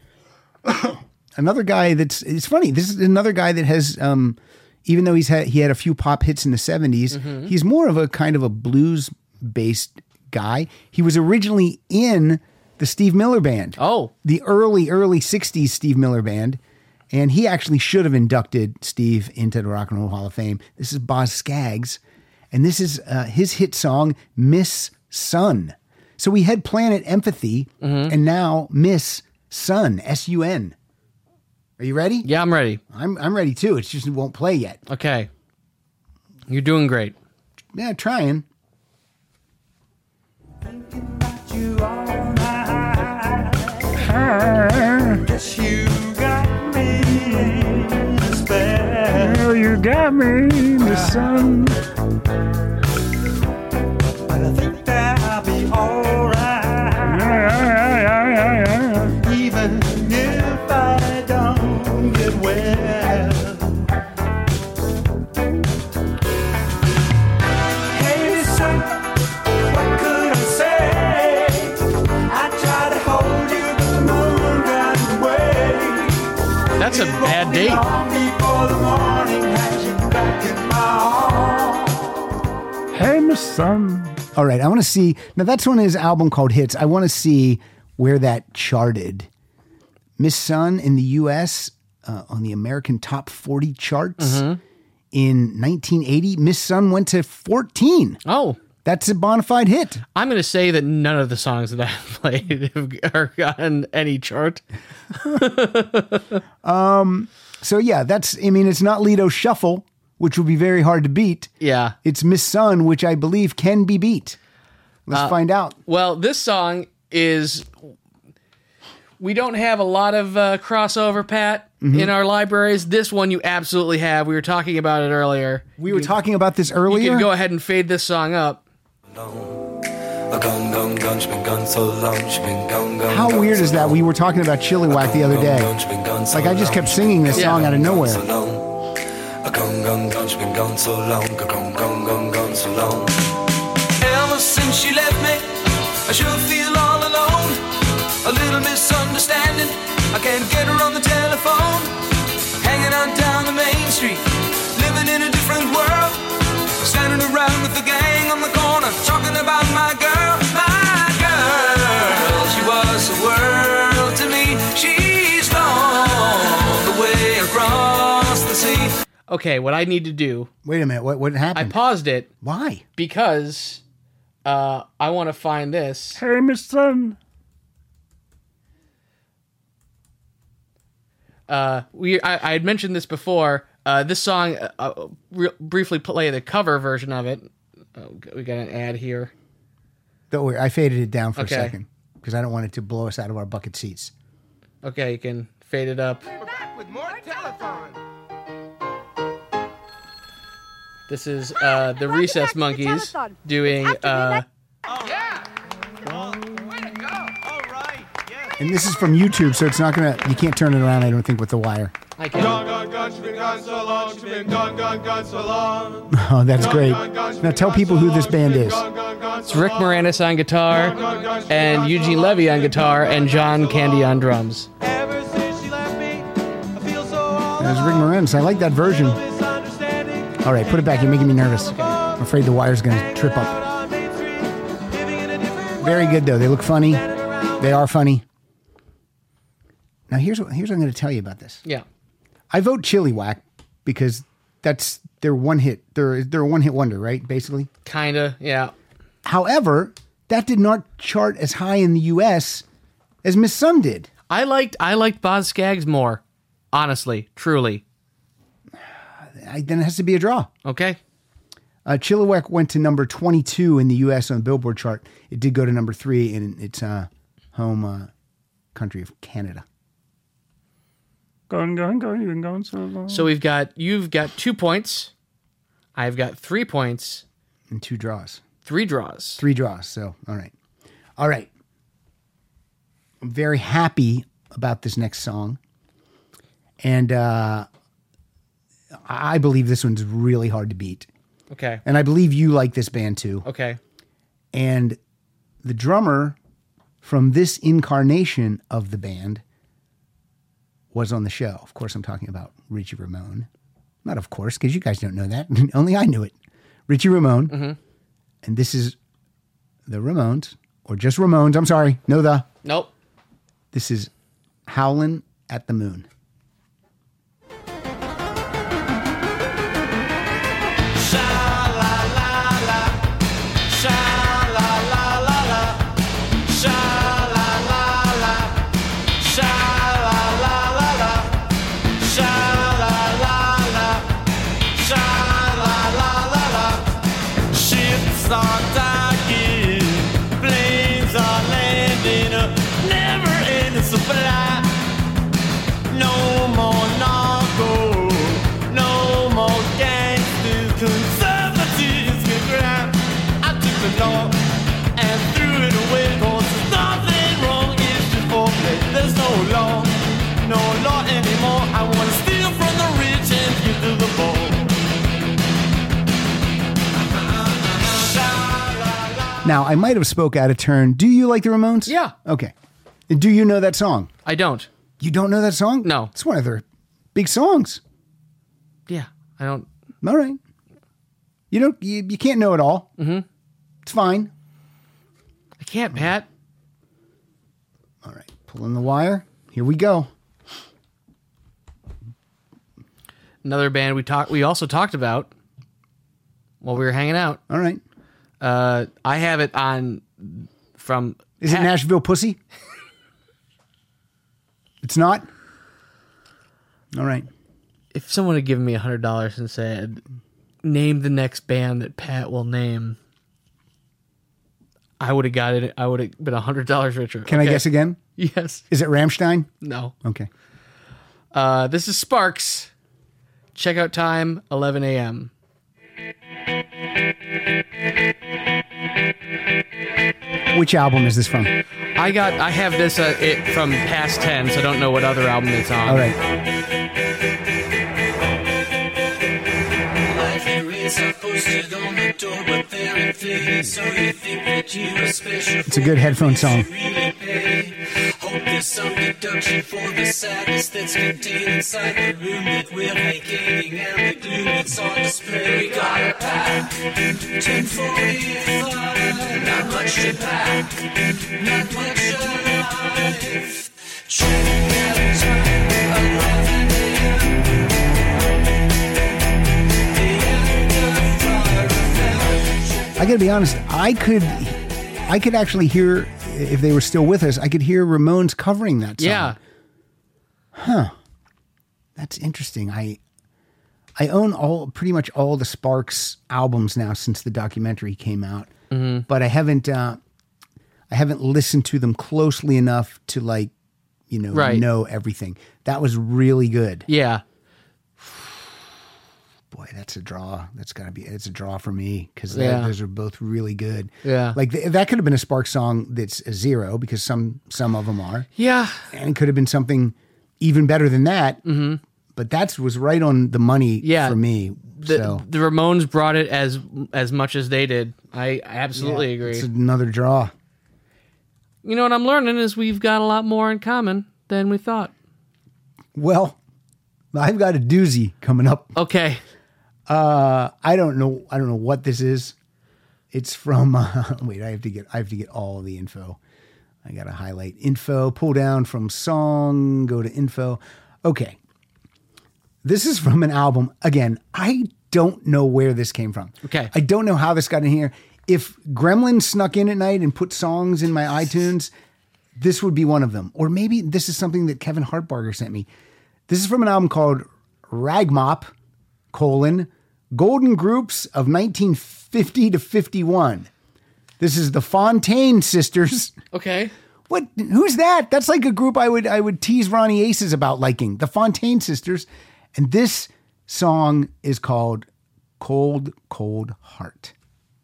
Another guy that's, it's funny. This is another guy that has, um, even though he's had, he had a few pop hits in the seventies, Mm-hmm. he's more of a kind of a blues based guy. He was originally in the Steve Miller Band. Oh. The early, early sixties Steve Miller Band. And he actually should have inducted Steve into the Rock and Roll Hall of Fame. This is Boz Scaggs. And this is uh, his hit song, Miss Sun. So we had Planet Empathy, Mm-hmm. and now Miss Sun, S U N. Are you ready? Yeah, I'm ready. I'm I'm ready too. It's just it won't play yet. Okay. You're doing great. Yeah, trying. Guess you got me in the spell. You got me, Miss Sun. But I think that I'll be alright. Even if I don't get well. Hey, son, what could I say? I tried to hold you, but the moon got away. That's a bad date. Before the morning has you back in my arms. Hey, Miss Sun. All right, I want to see. Now, that's on his album called Hits. I want to see where that charted. Miss Sun in the U S uh, on the American Top forty charts in nineteen eighty. Miss Sun went to fourteen. Oh. That's a bona fide hit. I'm going to say that none of the songs that I've played have are gotten any chart. So, yeah, that's, I mean, it's not Lido Shuffle, which would be very hard to beat. Yeah. It's Miss Sun, which I believe can be beat. Let's find out. Well, this song is... We don't have a lot of uh, crossover, Pat, in our libraries. This one you absolutely have. We were talking about it earlier. We were talking about this You earlier. can go ahead and fade this song up. How weird is that? We were talking about Chilliwack the other day. Like, I just kept singing this Yeah. song out of nowhere. Ever since she left me, I sure feel all alone. A little misunderstanding, I can't get her on the telephone. Hanging on down the main street, living in a different world. Okay, what I need to do. Wait a minute. What what I happened? paused it Why? because uh, I want to find this. Hey, Miss Sun. Uh, we I, I had mentioned this before. Uh, this song, uh, uh, re- briefly play the cover version of it. Oh, we got an ad here. Don't worry. I faded it down for Okay. a second because I don't want it to blow us out of our bucket seats. Okay, you can fade it up. We're back with more telethon. This is uh, the Recess Monkeys doing. Uh, Oh, yeah. Well, way to go. All right. Yes. And this is from YouTube, so it's not gonna. You can't turn it around. I don't think with the wire. I can. Gone, gone, gone, she been gone so long. She been gone, gone, gone so long. Oh, that's great. Now tell people who this band is. It's Rick Moranis on guitar, and Eugene Levy on guitar, and John Candy on drums. Ever since she left me, I feel so all There's Rick Moranis. I like that version. misunderstanding. All right, put it back. You're making me nervous. I'm afraid the wire's gonna trip up. On Main Street, living in a different Very good though. They look funny. They are funny. Now here's what here's what I'm going to tell you about this. Yeah. I vote Chili Whack because that's their one hit. They're they're a one hit wonder, right? Basically. Kinda, yeah. However, that did not chart as high in the U S as Miss Sun did. I liked I liked Boz Scaggs more, honestly, truly. I, then it has to be a draw. Okay. Uh, Chilliwack went to number twenty-two in the U S on the Billboard chart. It did go to number three in its uh, home uh, country of Canada. Gone, gone, gone. You've been gone so long. So we've got you've got two points. I've got three points. And two draws. Three draws. Three draws. So, all right. All right. I'm very happy about this next song. And uh, I believe this one's really hard to beat. Okay. And I believe you like this band too. Okay. And the drummer from this incarnation of the band was on the show. Of course, I'm talking about Richie Ramone. Not of course, because you guys don't know that. Only I knew it. Richie Ramone. Mm-hmm. And this is the Ramones, or just Ramones. I'm sorry. No the. Nope. This is Howlin' at the Moon. Now, I might have spoke out of turn. Do you like the Ramones? Yeah. Okay. And do you know that song? I don't. You don't know that song? No. It's one of their big songs. Yeah. I don't. All right. You don't. You, you can't know it all. Mm-hmm. It's fine. I can't, Pat. All right. Pulling the wire. Here we go. Another band we talked. We also talked about while we were hanging out. All right. Uh, I have it on from. Is Pat. it Nashville Pussy? It's not? All right. If someone had given me a hundred dollars and said, "Name the next band that Pat will name," I would have got it. I would have been a hundred dollars richer. Can Okay. I guess again? Yes. Is it Rammstein? No. Okay. Uh, this is Sparks. Checkout time eleven a.m. Which album is this from? I got. I have this uh, it from Past Tense. I don't know what other album it's on. All right. It's a good headphone song. Hope there's some deduction for the sadness that's contained inside the room that we're vacating and the gloom that's on display. We got a pack, ten forty-five, not much to pack, not much alive. Checking out time, eleven a.m. I got to be honest. I could, I could actually hear if they were still with us. I could hear Ramones covering that song. Yeah. Huh. That's interesting. I, I own all pretty much all the Sparks albums now since the documentary came out, Mhm. but I haven't, uh, I haven't listened to them closely enough to like, you know, Right. know everything. That was really good. Yeah. Boy, that's a draw. That's gotta be. It's a draw for me because Yeah. those are both really good. Yeah. like th- that could have been a Sparks song that's a zero because some some of them are. Yeah. And it could have been something even better than that. Mm-hmm. But that was right on the money Yeah. for me. The, so the Ramones brought it as as much as they did. I absolutely yeah, agree. It's another draw. You know what I'm learning is we've got a lot more in common than we thought. Well, I've got a doozy coming up. Okay. Uh, I don't know. I don't know what this is. It's from. Uh, wait, I have to get. I have to get all the info. I got to highlight info. Pull down from song. Go to info. Okay. This is from an album. Again, I don't know where this came from. Okay. I don't know how this got in here. If Gremlin snuck in at night and put songs in my iTunes, this would be one of them. Or maybe this is something that Kevin Hartbarger sent me. This is from an album called Ragmop, colon, Golden Groups of nineteen fifty to fifty-one. This is the Fontaine Sisters. Okay. What? Who's that? That's like a group I would I would tease Ronnie Aces about liking. The Fontaine Sisters. And this song is called Cold, Cold Heart.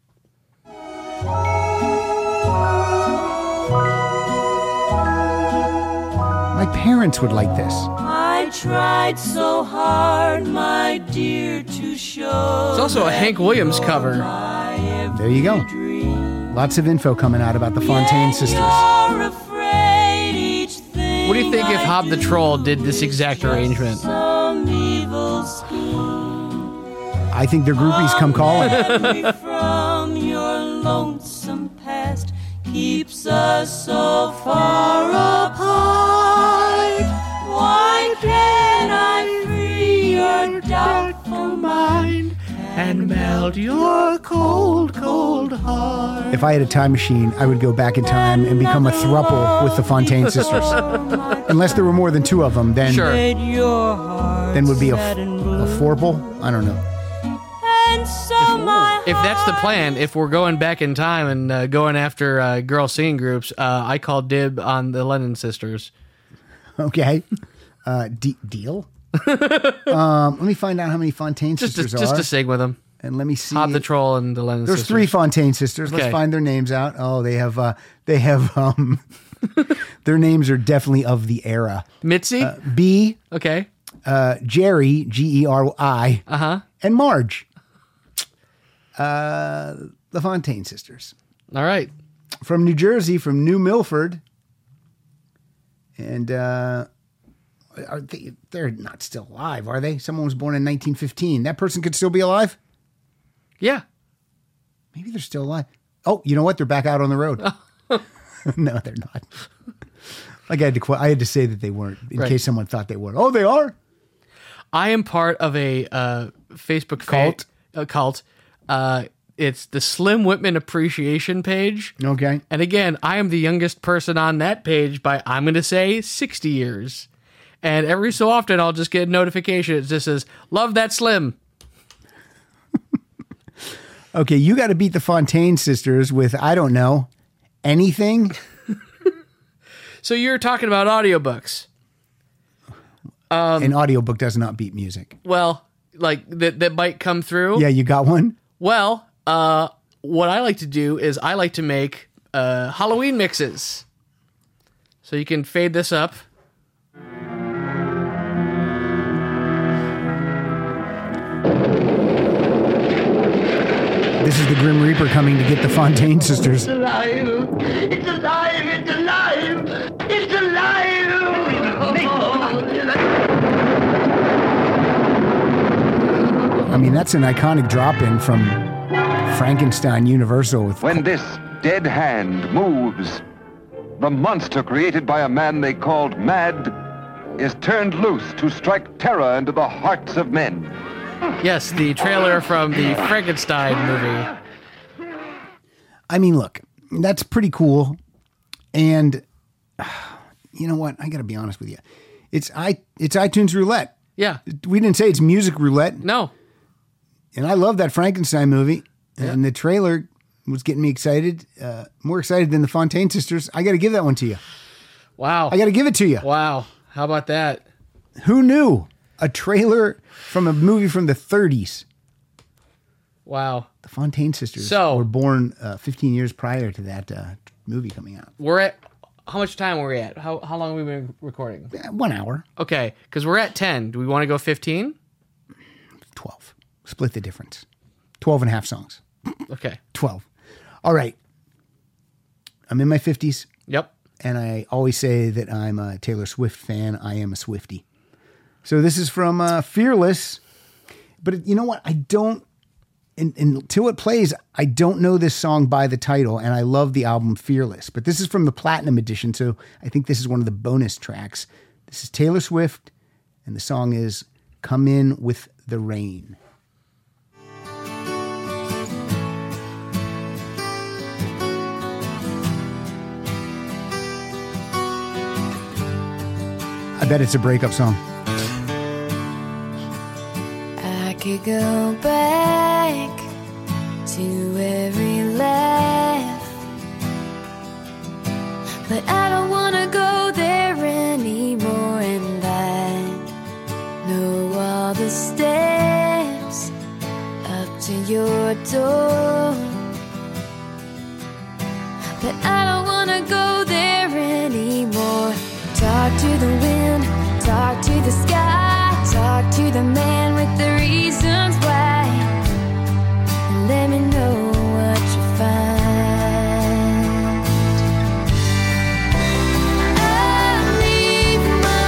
My parents would like this. I tried so hard, my dear, to show. It's also a Hank Williams cover. There you go. Lots of info coming out about the Fontaine Sisters. What do you think if Hob the Troll did this exact arrangement? I think their groupies come calling. From your lonesome past keeps us so far apart. Why can't I free your doubtful mind and melt your cold, cold heart? If I had a time machine, I would go back in time and become a throuple with the Fontaine Sisters. Unless there were more than two of them, then Sure. then would be a, a fourple. I don't know. And so my If that's the plan, if we're going back in time and uh, going after uh, girl singing groups, uh, I call dib on the Lennon Sisters. Okay, uh, de- deal. um, let me find out how many Fontaine Just to, Sisters just are, to sing with them. and let me see. Hob the Troll and the Lennon There's Sisters. three Fontaine Sisters. Let's Okay. find their names out. Oh, they have. Uh, they have. Um, their names are definitely of the era. Mitzi? Uh, B. Okay. Uh, Jerry. G E R I. Uh huh. And Marge. Uh, the Fontaine Sisters. All right. From New Jersey, from New Milford. And uh, are they, they're not still alive, are they? Someone was born in nineteen fifteen. That person could still be alive? Yeah. Maybe they're still alive. Oh, you know what? They're back out on the road. No, they're not. Like I had to, qu- I had to say that they weren't in Right. case someone thought they were. Oh, they are. I am part of a uh, Facebook fa- Cult? A cult. Uh, it's the Slim Whitman Appreciation page. Okay. And again, I am the youngest person on that page by, I'm going to say, sixty years. And every so often, I'll just get a notification. It just says, love that Slim. Okay, you got to beat the Fontaine Sisters with, I don't know, anything. So you're talking about audiobooks. Um, An audiobook does not beat music. Well, like that, that might come through. Yeah, you got one? Well, uh, what I like to do is I like to make uh, Halloween mixes. So you can fade this up. This is the Grim Reaper coming to get the Fontaine Sisters. It's alive! It's alive! It's alive! It's alive! I mean, that's an iconic drop-in from Frankenstein Universal. With When this dead hand moves, the monster created by a man they called Mad is turned loose to strike terror into the hearts of men. Yes, the trailer from the Frankenstein movie. I mean, look, that's pretty cool. And you know what? I got to be honest with you. It's i it's iTunes Roulette. Yeah. We didn't say it's music roulette. No. And I love that Frankenstein movie. Yeah. And the trailer was getting me excited, uh, more excited than the Fontaine Sisters. I got to give that one to you. Wow. I got to give it to you. Wow. How about that? Who knew? A trailer from a movie from the thirties. Wow. The Fontaine Sisters So- were born uh, fifteen years prior to that uh, movie coming out. We're at, how much time were we at? How, how long have we been recording? Uh, One hour. Okay, because we're at ten. Do we want to go fifteen? twelve. Split the difference. twelve and a half songs. Okay. twelve. All right. I'm in my fifties. Yep. And I always say that I'm a Taylor Swift fan. I am a Swiftie. So this is from uh, Fearless. But it, you know what? I don't, in, until it plays, I don't know this song by the title. And I love the album Fearless. But this is from the Platinum Edition. So I think this is one of the bonus tracks. This is Taylor Swift. And the song is Come In With the Rain. I bet it's a breakup song. I could go back to every laugh, but I don't wanna go there anymore. And I know all the steps up to your door, but I don't wanna go there anymore. Talk to the wind, talk to the sky, talk to the man with the reasons why. Let me know what you find. I'll leave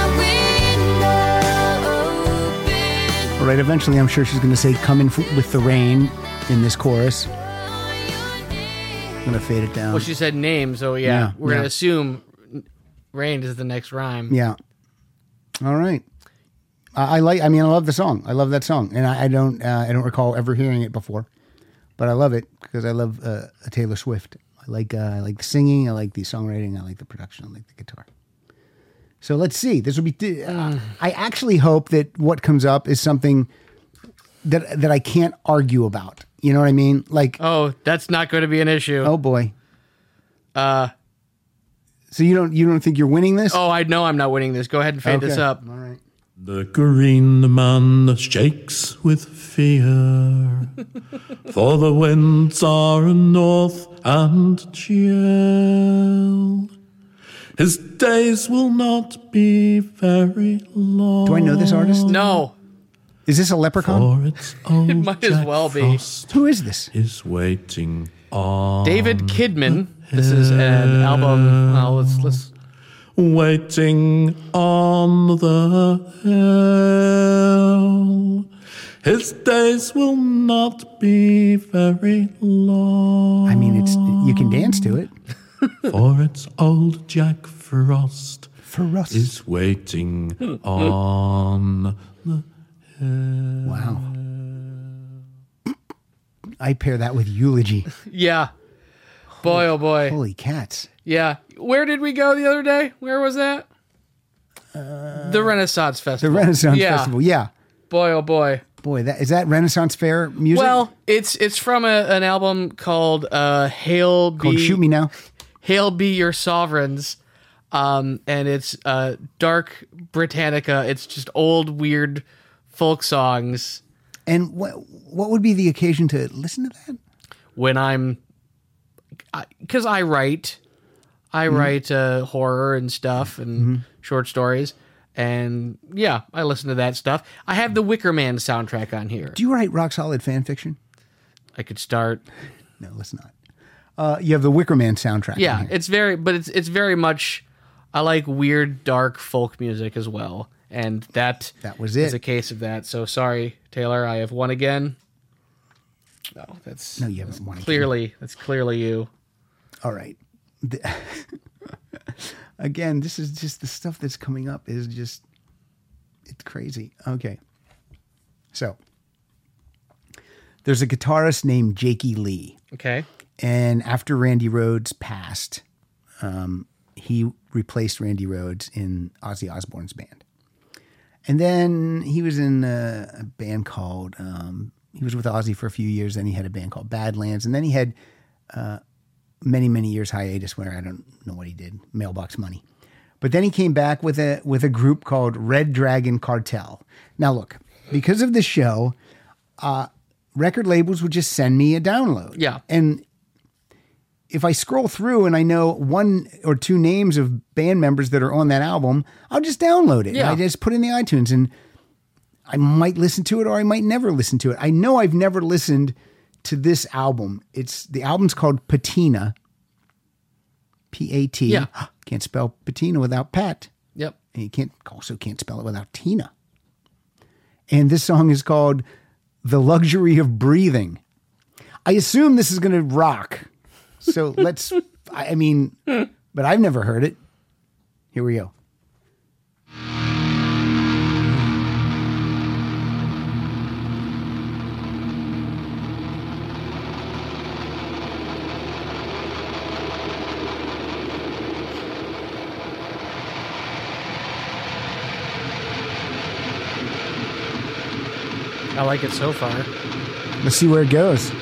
my window open. All right, eventually I'm sure she's going to say Come In F- With the Rain in this chorus. I'm going to fade it down. Well, she said name, so yeah, Yeah, we're yeah. going to assume Rain is the next rhyme. Yeah. All right. I, I like. I mean, I love the song. I love that song, and I, I don't. Uh, I don't recall ever hearing it before, but I love it because I love uh, a Taylor Swift. I like. Uh, I like the singing. I like the songwriting. I like the production. I like the guitar. So let's see. This will be. Th- uh, I actually hope that what comes up is something that that I can't argue about. You know what I mean? Like, Oh, that's not going to be an issue. oh boy. Uh, So you don't you don't think you're winning this? oh, I know I'm not winning this. Go ahead and fade this Okay. up. All right. The green man shakes with fear, for the winds are north and chill. His days will not be very long. Do I know this artist? No. Is this a leprechaun? For it's old It might as Jack well be. Frost Who is this? is waiting on David Kidman. This is an album. Well, let's let's. waiting on the hill. His days will not be very long. I mean, it's you can dance to it. For it's old Jack Frost For us. is waiting on the hill. Wow. I pair that with eulogy. Yeah. Boy, oh boy. Holy cats. Yeah. Where did we go the other day? Where was that? the Renaissance The Festival. Renaissance yeah. Festival. Yeah. Boy, oh boy. Boy, that is that Renaissance Fair music? Well, it's it's from a, an album called uh, "Hail Called Be Shoot Me Now. Hail Be Your Sovereigns," um, and it's uh, dark Britannica. It's just old, weird folk songs. And what what would be the occasion to listen to that? When I'm, because I, I write, I Mm-hmm. write uh, horror and stuff and short stories, and yeah, I listen to that stuff. I have the Wicker Man soundtrack on here. Do you write rock solid fan fiction? I could start. No, let's not. Uh, you have the Wicker Man soundtrack. on Yeah, here. it's very, but it's it's very much. I like weird, dark folk music as well, and that That was is it. a case of that. So sorry, Taylor, I have won again. No, that's No, you haven't won again. clearly that's clearly you. All right. The- Again, this is just the stuff that's coming up is just it's crazy. Okay. So there's a guitarist named Jakey Lee. Okay. And after Randy Rhoads passed, um, he replaced Randy Rhoads in Ozzy Osbourne's band. And then he was in a, a band called, um, he was with Ozzy for a few years. Then he had a band called Badlands. And then he had uh, many, many years hiatus where I don't know what he did, Mailbox Money. But then he came back with a with a group called Red Dragon Cartel. Now, look, because of the show, uh, record labels would just send me a download. Yeah. And if I scroll through and I know one or two names of band members that are on that album, I'll just download it. Yeah. I just put it in the iTunes, and I might listen to it or I might never listen to it. I know I've never listened to this album. It's the album's called Patina. P A T. Yeah. Can't spell patina without Pat. Yep. And you can't also can't spell it without Tina. And this song is called The Luxury of Breathing. I assume this is going to rock. So let's, I mean, but I've never heard it. Here we go. I like it so far. Let's see where it goes.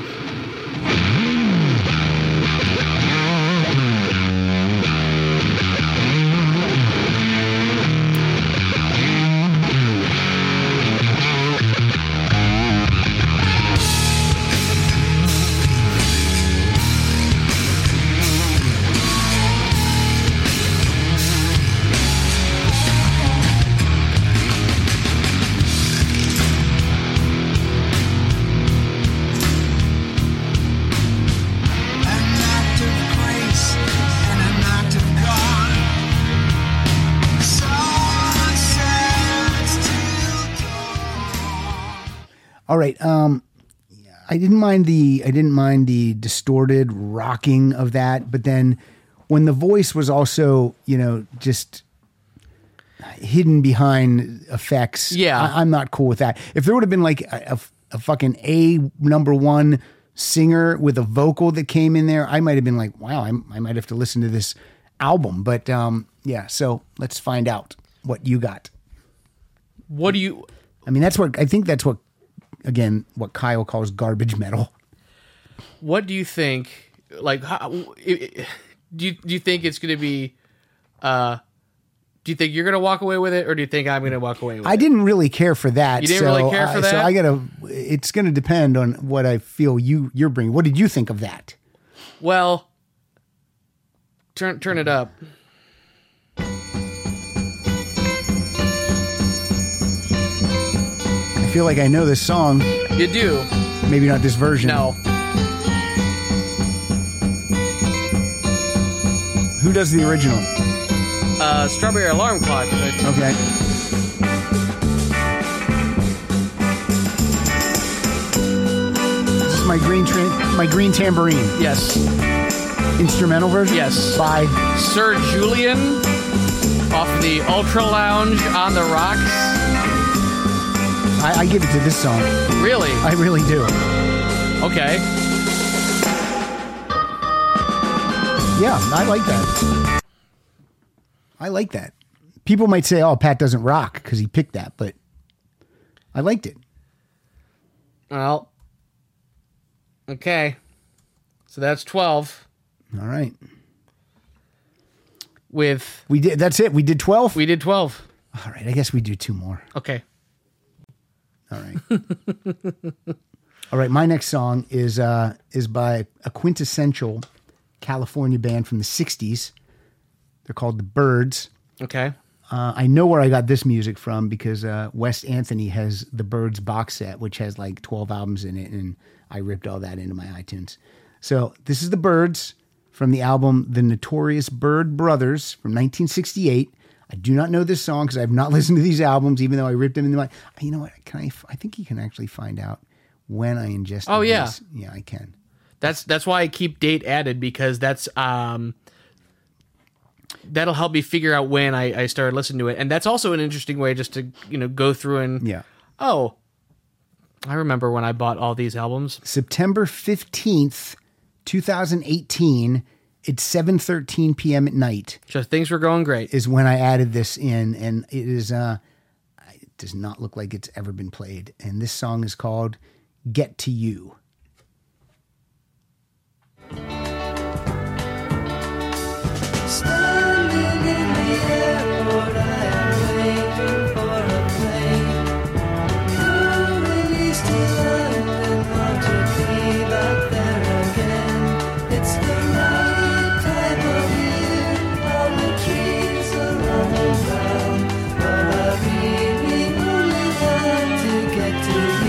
All right. Um, I didn't mind the I didn't mind the distorted rocking of that, but then when the voice was also, you know, just hidden behind effects, Yeah. I, I'm not cool with that. If there would have been like a, a, a fucking A number one singer with a vocal that came in there, I might have been like, wow, I, I might have to listen to this album. But um, yeah, so let's find out what you got. What do you? I mean, that's what I think. That's what. Again, what Kyle calls garbage metal. What do you think? Like, how, do you do you think it's going to be? Uh, do you think you're going to walk away with it, or do you think I'm going to walk away with I it? didn't really care for that. You didn't so really care for I, that? So I gotta. It's going to depend on what I feel you you're bringing. What did you think of that? Well, turn turn it up. I feel like I know this song. You do. Maybe not this version. No. Who does the original? Uh, Strawberry Alarm Clock. Okay. This is my green tra- my green tambourine. Yes. Instrumental version. Yes. By Sir Julian off the Ultra Lounge on the Rocks. I, I give it to this song. Really? I really do. Okay. Yeah, I like that. I like that. People might say, "Oh, Pat doesn't rock" because he picked that, but I liked it. Well, okay. So that's twelve. All right. With we did. That's it. We did twelve. We did twelve. All right. I guess we do two more. Okay. All right. All right. My next song is uh, is by a quintessential California band from the sixties. They're called the Byrds. Okay. Uh, I know where I got this music from because uh, Wes Anthony has the Byrds box set, which has like twelve albums in it, and I ripped all that into my iTunes. So this is the Byrds from the album The Notorious Byrd Brothers from nineteen sixty-eight. I do not know this song because I have not listened to these albums, even though I ripped them into my. You know what? Can I? I think you can actually find out when I ingested. Oh yeah, this. Yeah, I can. That's that's why I keep date added, because that's um that'll help me figure out when I, I started listening to it, and that's also an interesting way just to you know go through and yeah. Oh, I remember when I bought all these albums. September fifteenth, two thousand eighteen. It's seven thirteen p.m. at night. So things were going great. Is when I added this in, and it is uh, it does not look like it's ever been played. And this song is called "Get to You." Standing in the airport, I am waiting for a plane. Going east to London, want to be back there again. It's the right time of year, all the trees are running round. But I really only want to get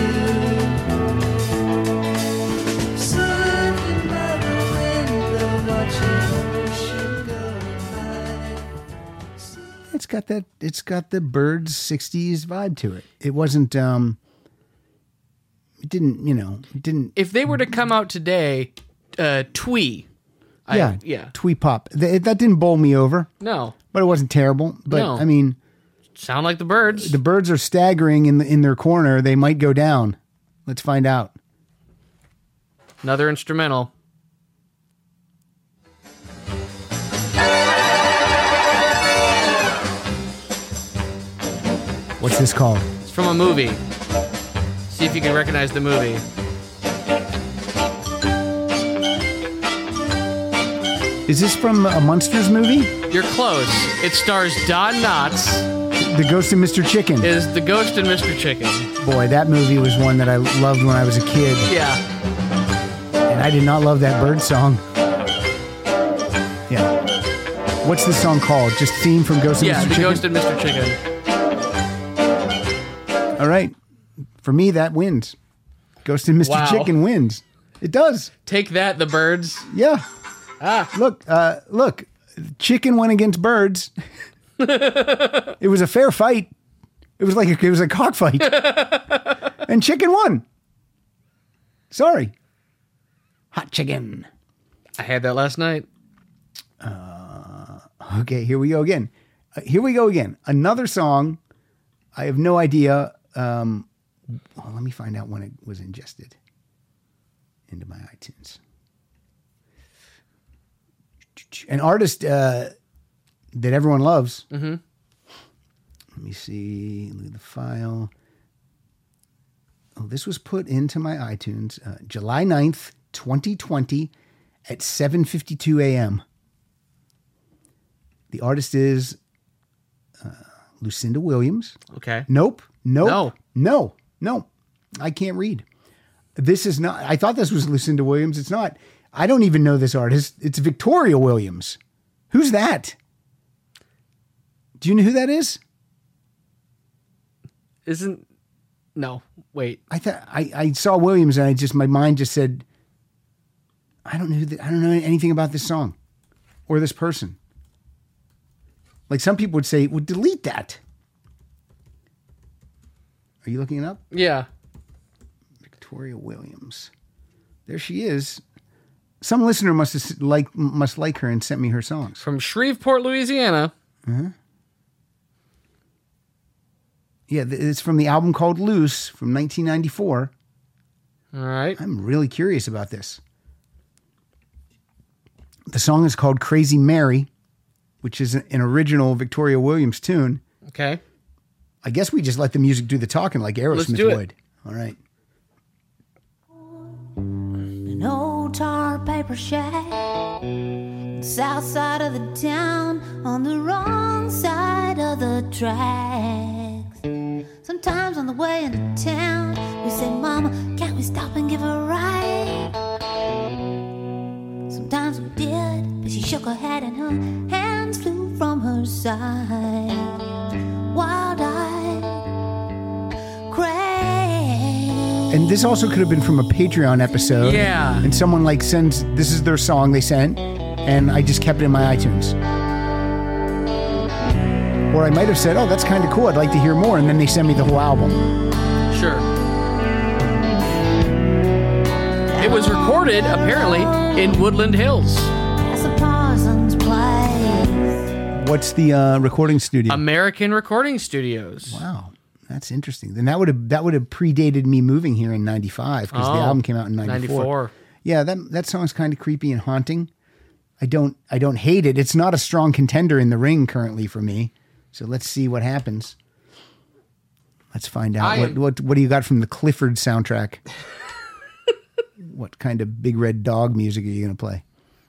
to you. Sitting by the window, watching ocean going by. It's got that. It's got the Byrds sixties vibe to it. It wasn't. Um, it didn't. You know. It didn't. If they were to come out today, uh, twee. I- Yeah. yeah. Twee pop. Th- That didn't bowl me over. No. But it wasn't terrible. But No. I mean, Sound like the Byrds. the Byrds are staggering in the, in their corner. They might go down. Let's find out. Another instrumental. What's this called? It's from a movie. See if you can recognize the movie. Is this from a Munsters movie? You're close. It stars Don Knotts. The Ghost of Mister Chicken. Is The Ghost and Mister Chicken. Boy, that movie was one that I loved when I was a kid. Yeah. And I did not love that Bird song. Yeah. What's this song called? Just theme from Ghost of Yeah, Mister The Chicken? Ghost and Mister Chicken. All right. For me, that wins. Ghost and Mister Wow. Chicken wins. It does. Take that, the Byrds. Yeah. Ah. Look, uh, look. Chicken went against Birds. It was a fair fight. It was like a, it was a cockfight. And Chicken won. Sorry. Hot chicken. I had that last night. Uh, okay, here we go again. Uh, here we go again. Another song. I have no idea. Um, well, let me find out when it was ingested into my iTunes. An artist uh, that everyone loves. Mm-hmm. Let me see. Look at the file. Oh, this was put into my iTunes uh, July ninth, twenty twenty at seven fifty-two a.m. The artist is uh, Lucinda Williams. Okay. Nope. Nope. No. No. No. I can't read. This is not. I thought this was Lucinda Williams. It's not. I don't even know this artist. It's Victoria Williams. Who's that? Do you know who that is? Isn't no wait. I thought I, I saw Williams and I just my mind just said, I don't know who the, I don't know anything about this song or this person. Like some people would say, well, delete that. Are you looking it up? Yeah. Victoria Williams. There she is. Some listener must have like must like her and sent me her songs. From Shreveport, Louisiana. Uh-huh. Yeah, it's from the album called Loose from nineteen ninety-four. All right. I'm really curious about this. The song is called Crazy Mary, which is an original Victoria Williams tune. Okay. I guess we just let the music do the talking like Let's Aerosmith do it. would. All right. An old tar paper shack, south side of the town, on the wrong side of the tracks. Sometimes on the way into town, we say, Mama, can't we stop and give a ride? Sometimes we did, but she shook her head and her hands flew from her side. Wild-eyed, crazy. And this also could have been from a Patreon episode. Yeah. And someone like sends, this is their song they sent, and I just kept it in my iTunes. Or I might have said, oh, that's kind of cool. I'd like to hear more. And then they send me the whole album. Sure. It was recorded, apparently, in Woodland Hills. What's the uh, recording studio? American Recording Studios. Wow. That's interesting. Then that would have that would have predated me moving here in ninety-five because the Oh, album came out in ninety-four. ninety-four. Yeah, that that song's kind of creepy and haunting. I don't I don't hate it. It's not a strong contender in the ring currently for me. So let's see what happens. Let's find out. I What, am- what what do you got from the Clifford soundtrack? What kind of Big Red Dog music are you going to play?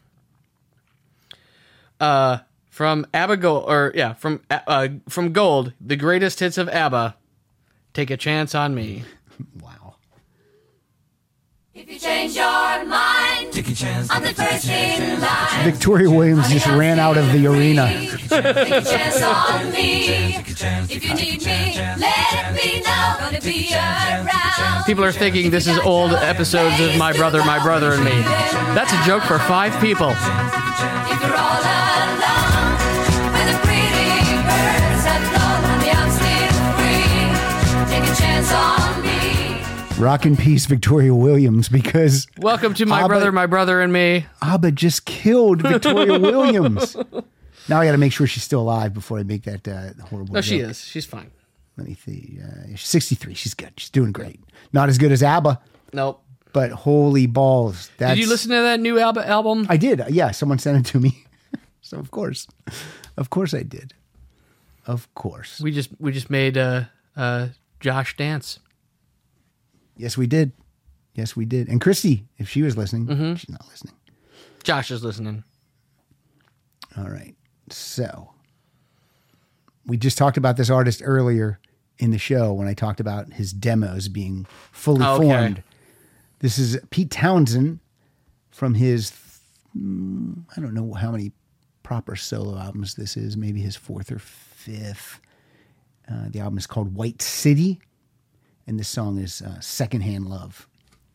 Uh, from ABBA Gold, or yeah, from uh, from Gold, the greatest hits of ABBA. Take a chance on me. Wow. If you change your mind, take a chance. I'm the first in line. Victoria Williams just ran out of the arena. Take a chance on me. If you need me, let me know. Gonna be around. People are thinking this is old episodes of My Brother, My Brother and Me. That's a joke for five people. If you're all alone with a pretty bird that's blown on the I'm still free. Take a chance on me. Rock in peace, Victoria Williams, because Welcome to My ABBA Brother, My Brother and Me. ABBA just killed Victoria Williams. Now I got to make sure she's still alive before I make that uh, horrible No, she joke. is. She's fine. Let me see. Uh, she's sixty-three. She's good. She's doing great. Not as good as ABBA, Nope. but holy balls. That's, Did you listen to that new ABBA album? I did. Yeah, someone sent it to me. So of course. Of course I did. Of course. We just we just made uh, uh, Josh dance. Yes, we did. Yes, we did. And Christy, if she was listening, Mm-hmm. she's not listening. Josh is listening. All right. So we just talked about this artist earlier in the show when I talked about his demos being fully Okay. formed. This is Pete Townsend from his, mm, I don't know how many proper solo albums this is, maybe his fourth or fifth. Uh, the album is called White City, and this song is uh, Secondhand Love.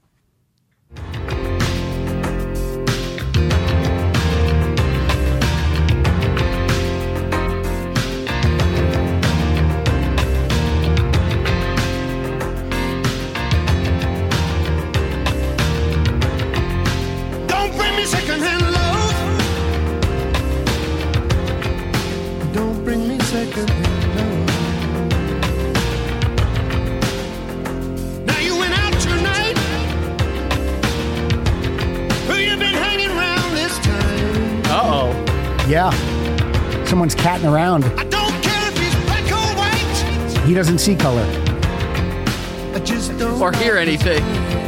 Don't bring me secondhand love. Don't bring me secondhand love. Now you went out tonight. Who you been hanging around this time? Uh-oh. Yeah. Someone's catting around. I don't care if he's black or white. He doesn't see color. I just don't Or hear anything.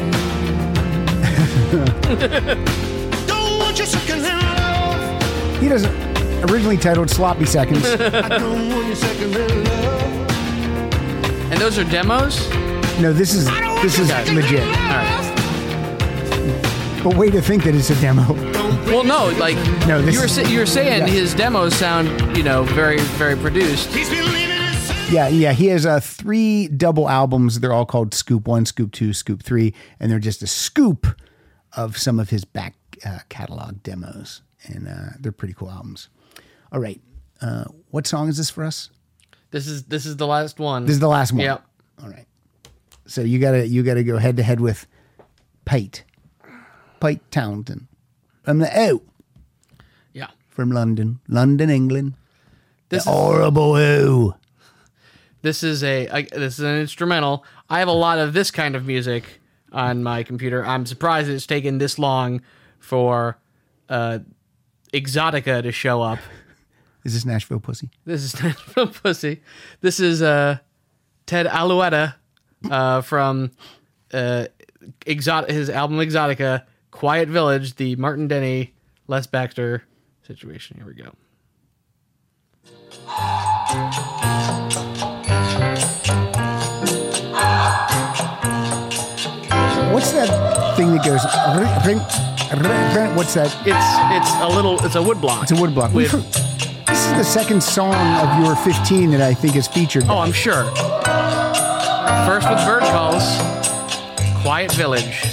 don't want your secondhand love. He doesn't. Originally titled Sloppy Seconds. I don't want your secondhand love. And those are demos? No, this is this is legit. All right. But way to think that it's a demo. Well, no, like No, this you were is- sa- you were saying, yes. his demos sound, you know, very very produced. He's been leaving his Yeah, yeah. He has uh, three double albums. They're all called Scoop One, Scoop Two, Scoop Three, and they're just a scoop of some of his back uh, catalog demos, and uh, they're pretty cool albums. All right, uh, what song is this for us? This is this is the last one. This is the last one. Yep. All right. So you gotta you gotta go head to head with Pete, Pete Townsend from the O. Yeah. From London, London, England. This the is- horrible O. This is a I, this is an instrumental. I have a lot of this kind of music on my computer. I'm surprised it's taken this long for uh, Exotica to show up. Is this Nashville Pussy? This is Nashville Pussy. This is uh, Ted Alouetta uh, from uh, Exot- his album Exotica, Quiet Village, the Martin Denny, Les Baxter situation. Here we go. What's that thing that goes? What's that? It's it's a little it's a wood block. It's a wood block. With, This is the second song of your fifteen that I think is featured. oh, I'm sure. First with Bird Calls, Quiet Village.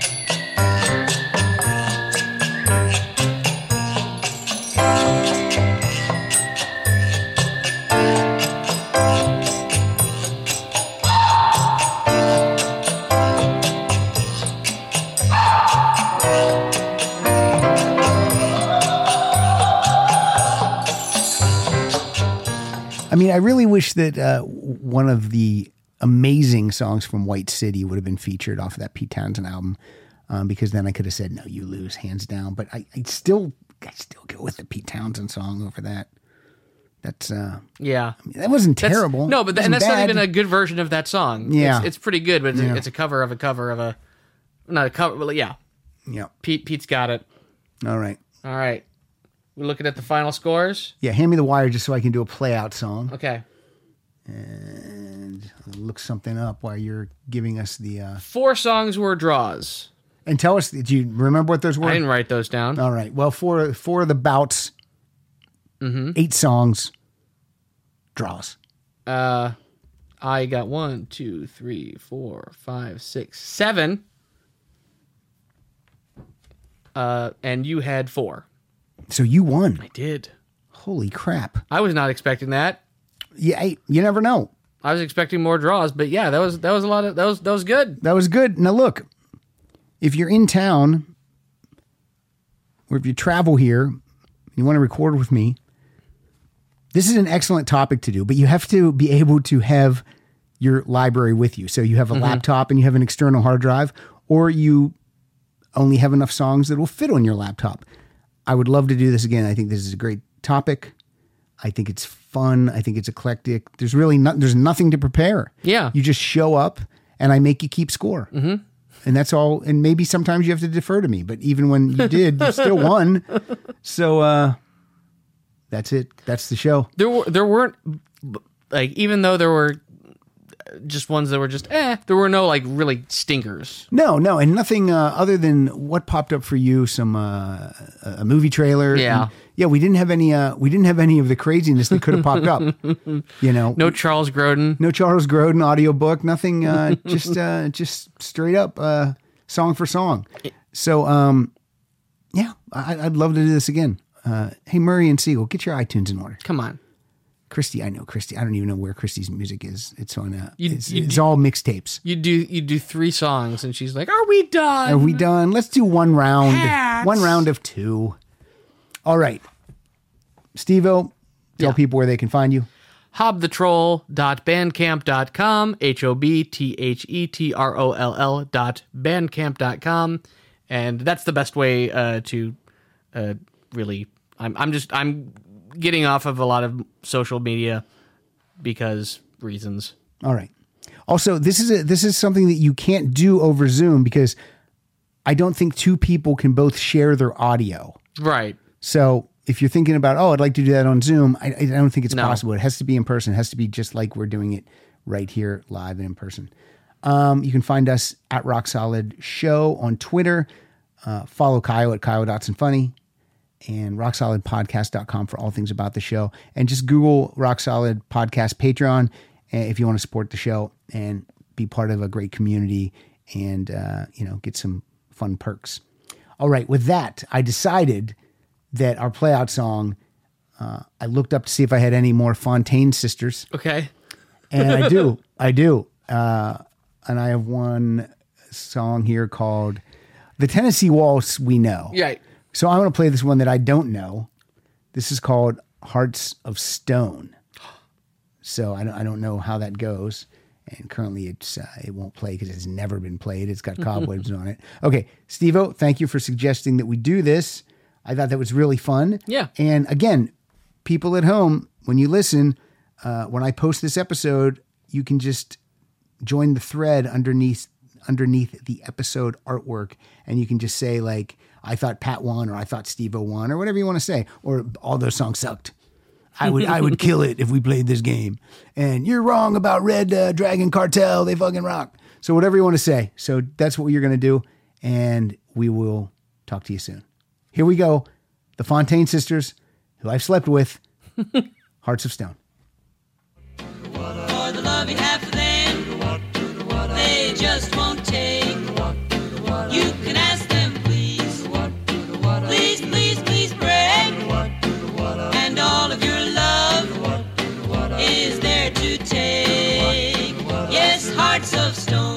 I mean, I really wish that uh, one of the amazing songs from White City would have been featured off of that Pete Townsend album. um, because then I could have said, no, you lose, hands down. But I, I still I still go with the Pete Townsend song over that. That's uh, yeah. I mean, that wasn't That's- terrible. no, but th- and It that's wasn't not bad. even a good version of that song. Yeah. it's, it's pretty good, but it's, Yeah. a, it's a cover of a cover of a not a cover. Well, yeah, Yeah. Pete Pete's got it. All right. All right, we're looking at the final scores. Yeah, hand me the wire just so I can do a play out song. Okay, And I'll look something up while you're giving us the. Uh... four songs were draws. And tell us, did you remember what those were? I didn't write those down. All right. Well, four four of the bouts, Mm-hmm. eight songs, draws. Uh, I got one, two, three, four, five, six, seven. Uh, and you had four. So you won. I did. Holy crap! I was not expecting that. Yeah, hey, you never know. I was expecting more draws, but yeah, that was that was a lot of that was that was good. That was good. Now look, if you're in town, or if you travel here, you want to record with me. This is an excellent topic to do, but you have to be able to have your library with you. So you have a Mhm. laptop and you have an external hard drive, or you only have enough songs that will fit on your laptop. I would love to do this again. I think this is a great topic. I think it's fun. I think it's eclectic. There's really not, there's nothing to prepare. Yeah. You just show up and I make you keep score. Mm-hmm. And that's all. And maybe sometimes you have to defer to me, but even when you did, you still won. So, uh, that's it. That's the show. There were there weren't like even though there were just ones that were just eh, there were no like really stinkers. No, no, and nothing uh, other than what popped up for you. Some uh, a movie trailer. Yeah. And, yeah. We didn't have any. Uh, we didn't have any of the craziness that could have popped up. You know, No Charles Grodin. no Charles Grodin audiobook. Nothing. Uh, just uh, just straight up uh, song for song. So um, yeah, I, I'd love to do this again. Uh, hey, Murray and Siegel, get your iTunes in order. Come on. Christy, I know Christy. I don't even know where Christy's music is. It's on. Uh, You- it's you it's do- all mixtapes. You do you do three songs and she's like, "Are we done? Are we done? Let's do one round. Hats. One round of two. All right. Steve-O, tell Yeah. people where they can find you. hob the troll dot bandcamp dot com, H O B T H E T R O L L dot bandcamp dot com. And that's the best way uh, to uh, really, I'm, I'm just, I'm getting off of a lot of social media because reasons. All right. Also, this is a, this is something that you can't do over Zoom because I don't think two people can both share their audio. Right. So if you're thinking about, oh, I'd like to do that on Zoom, I, I don't think it's No. possible. It has to be in person. It has to be just like we're doing it right here live and in person. Um, you can find us at Rock Solid Show on Twitter. Uh, follow Kyle at Kyle Dotson Funny and rock solid podcast dot com for all things about the show. And just Google Rock Solid Podcast Patreon uh, if you want to support the show and be part of a great community and, uh, you know, get some fun perks. All right. With that, I decided that our playout song, uh, I looked up to see if I had any more Fontaine sisters. Okay. And I do. I do. Uh, and I have one song here called The Tennessee Waltz We Know. Yeah. So I'm going to play this one that I don't know. This is called Hearts of Stone. So I don't, I don't know how that goes. And currently it's uh, it won't play because it's never been played. It's got cobwebs on it. Okay, Steve-O, thank you for suggesting that we do this. I thought that was really fun. Yeah. And again, people at home, when you listen, uh, when I post this episode, you can just join the thread underneath underneath the episode artwork, and you can just say like, I thought Pat won, or I thought Steve-O won, or whatever you want to say, or all those songs sucked. I would I would kill it if we played this game. And you're wrong about Red uh, Dragon Cartel. They fucking rock. So whatever you want to say. So that's what you're going to do. And we will talk to you soon. Here we go. The Fontaine sisters, who I've slept with. Hearts of Stone. For the love you have for them, they just won't take. You can ask them, please, please, please, please pray. And all of your love is there to take. Yes, hearts of stone.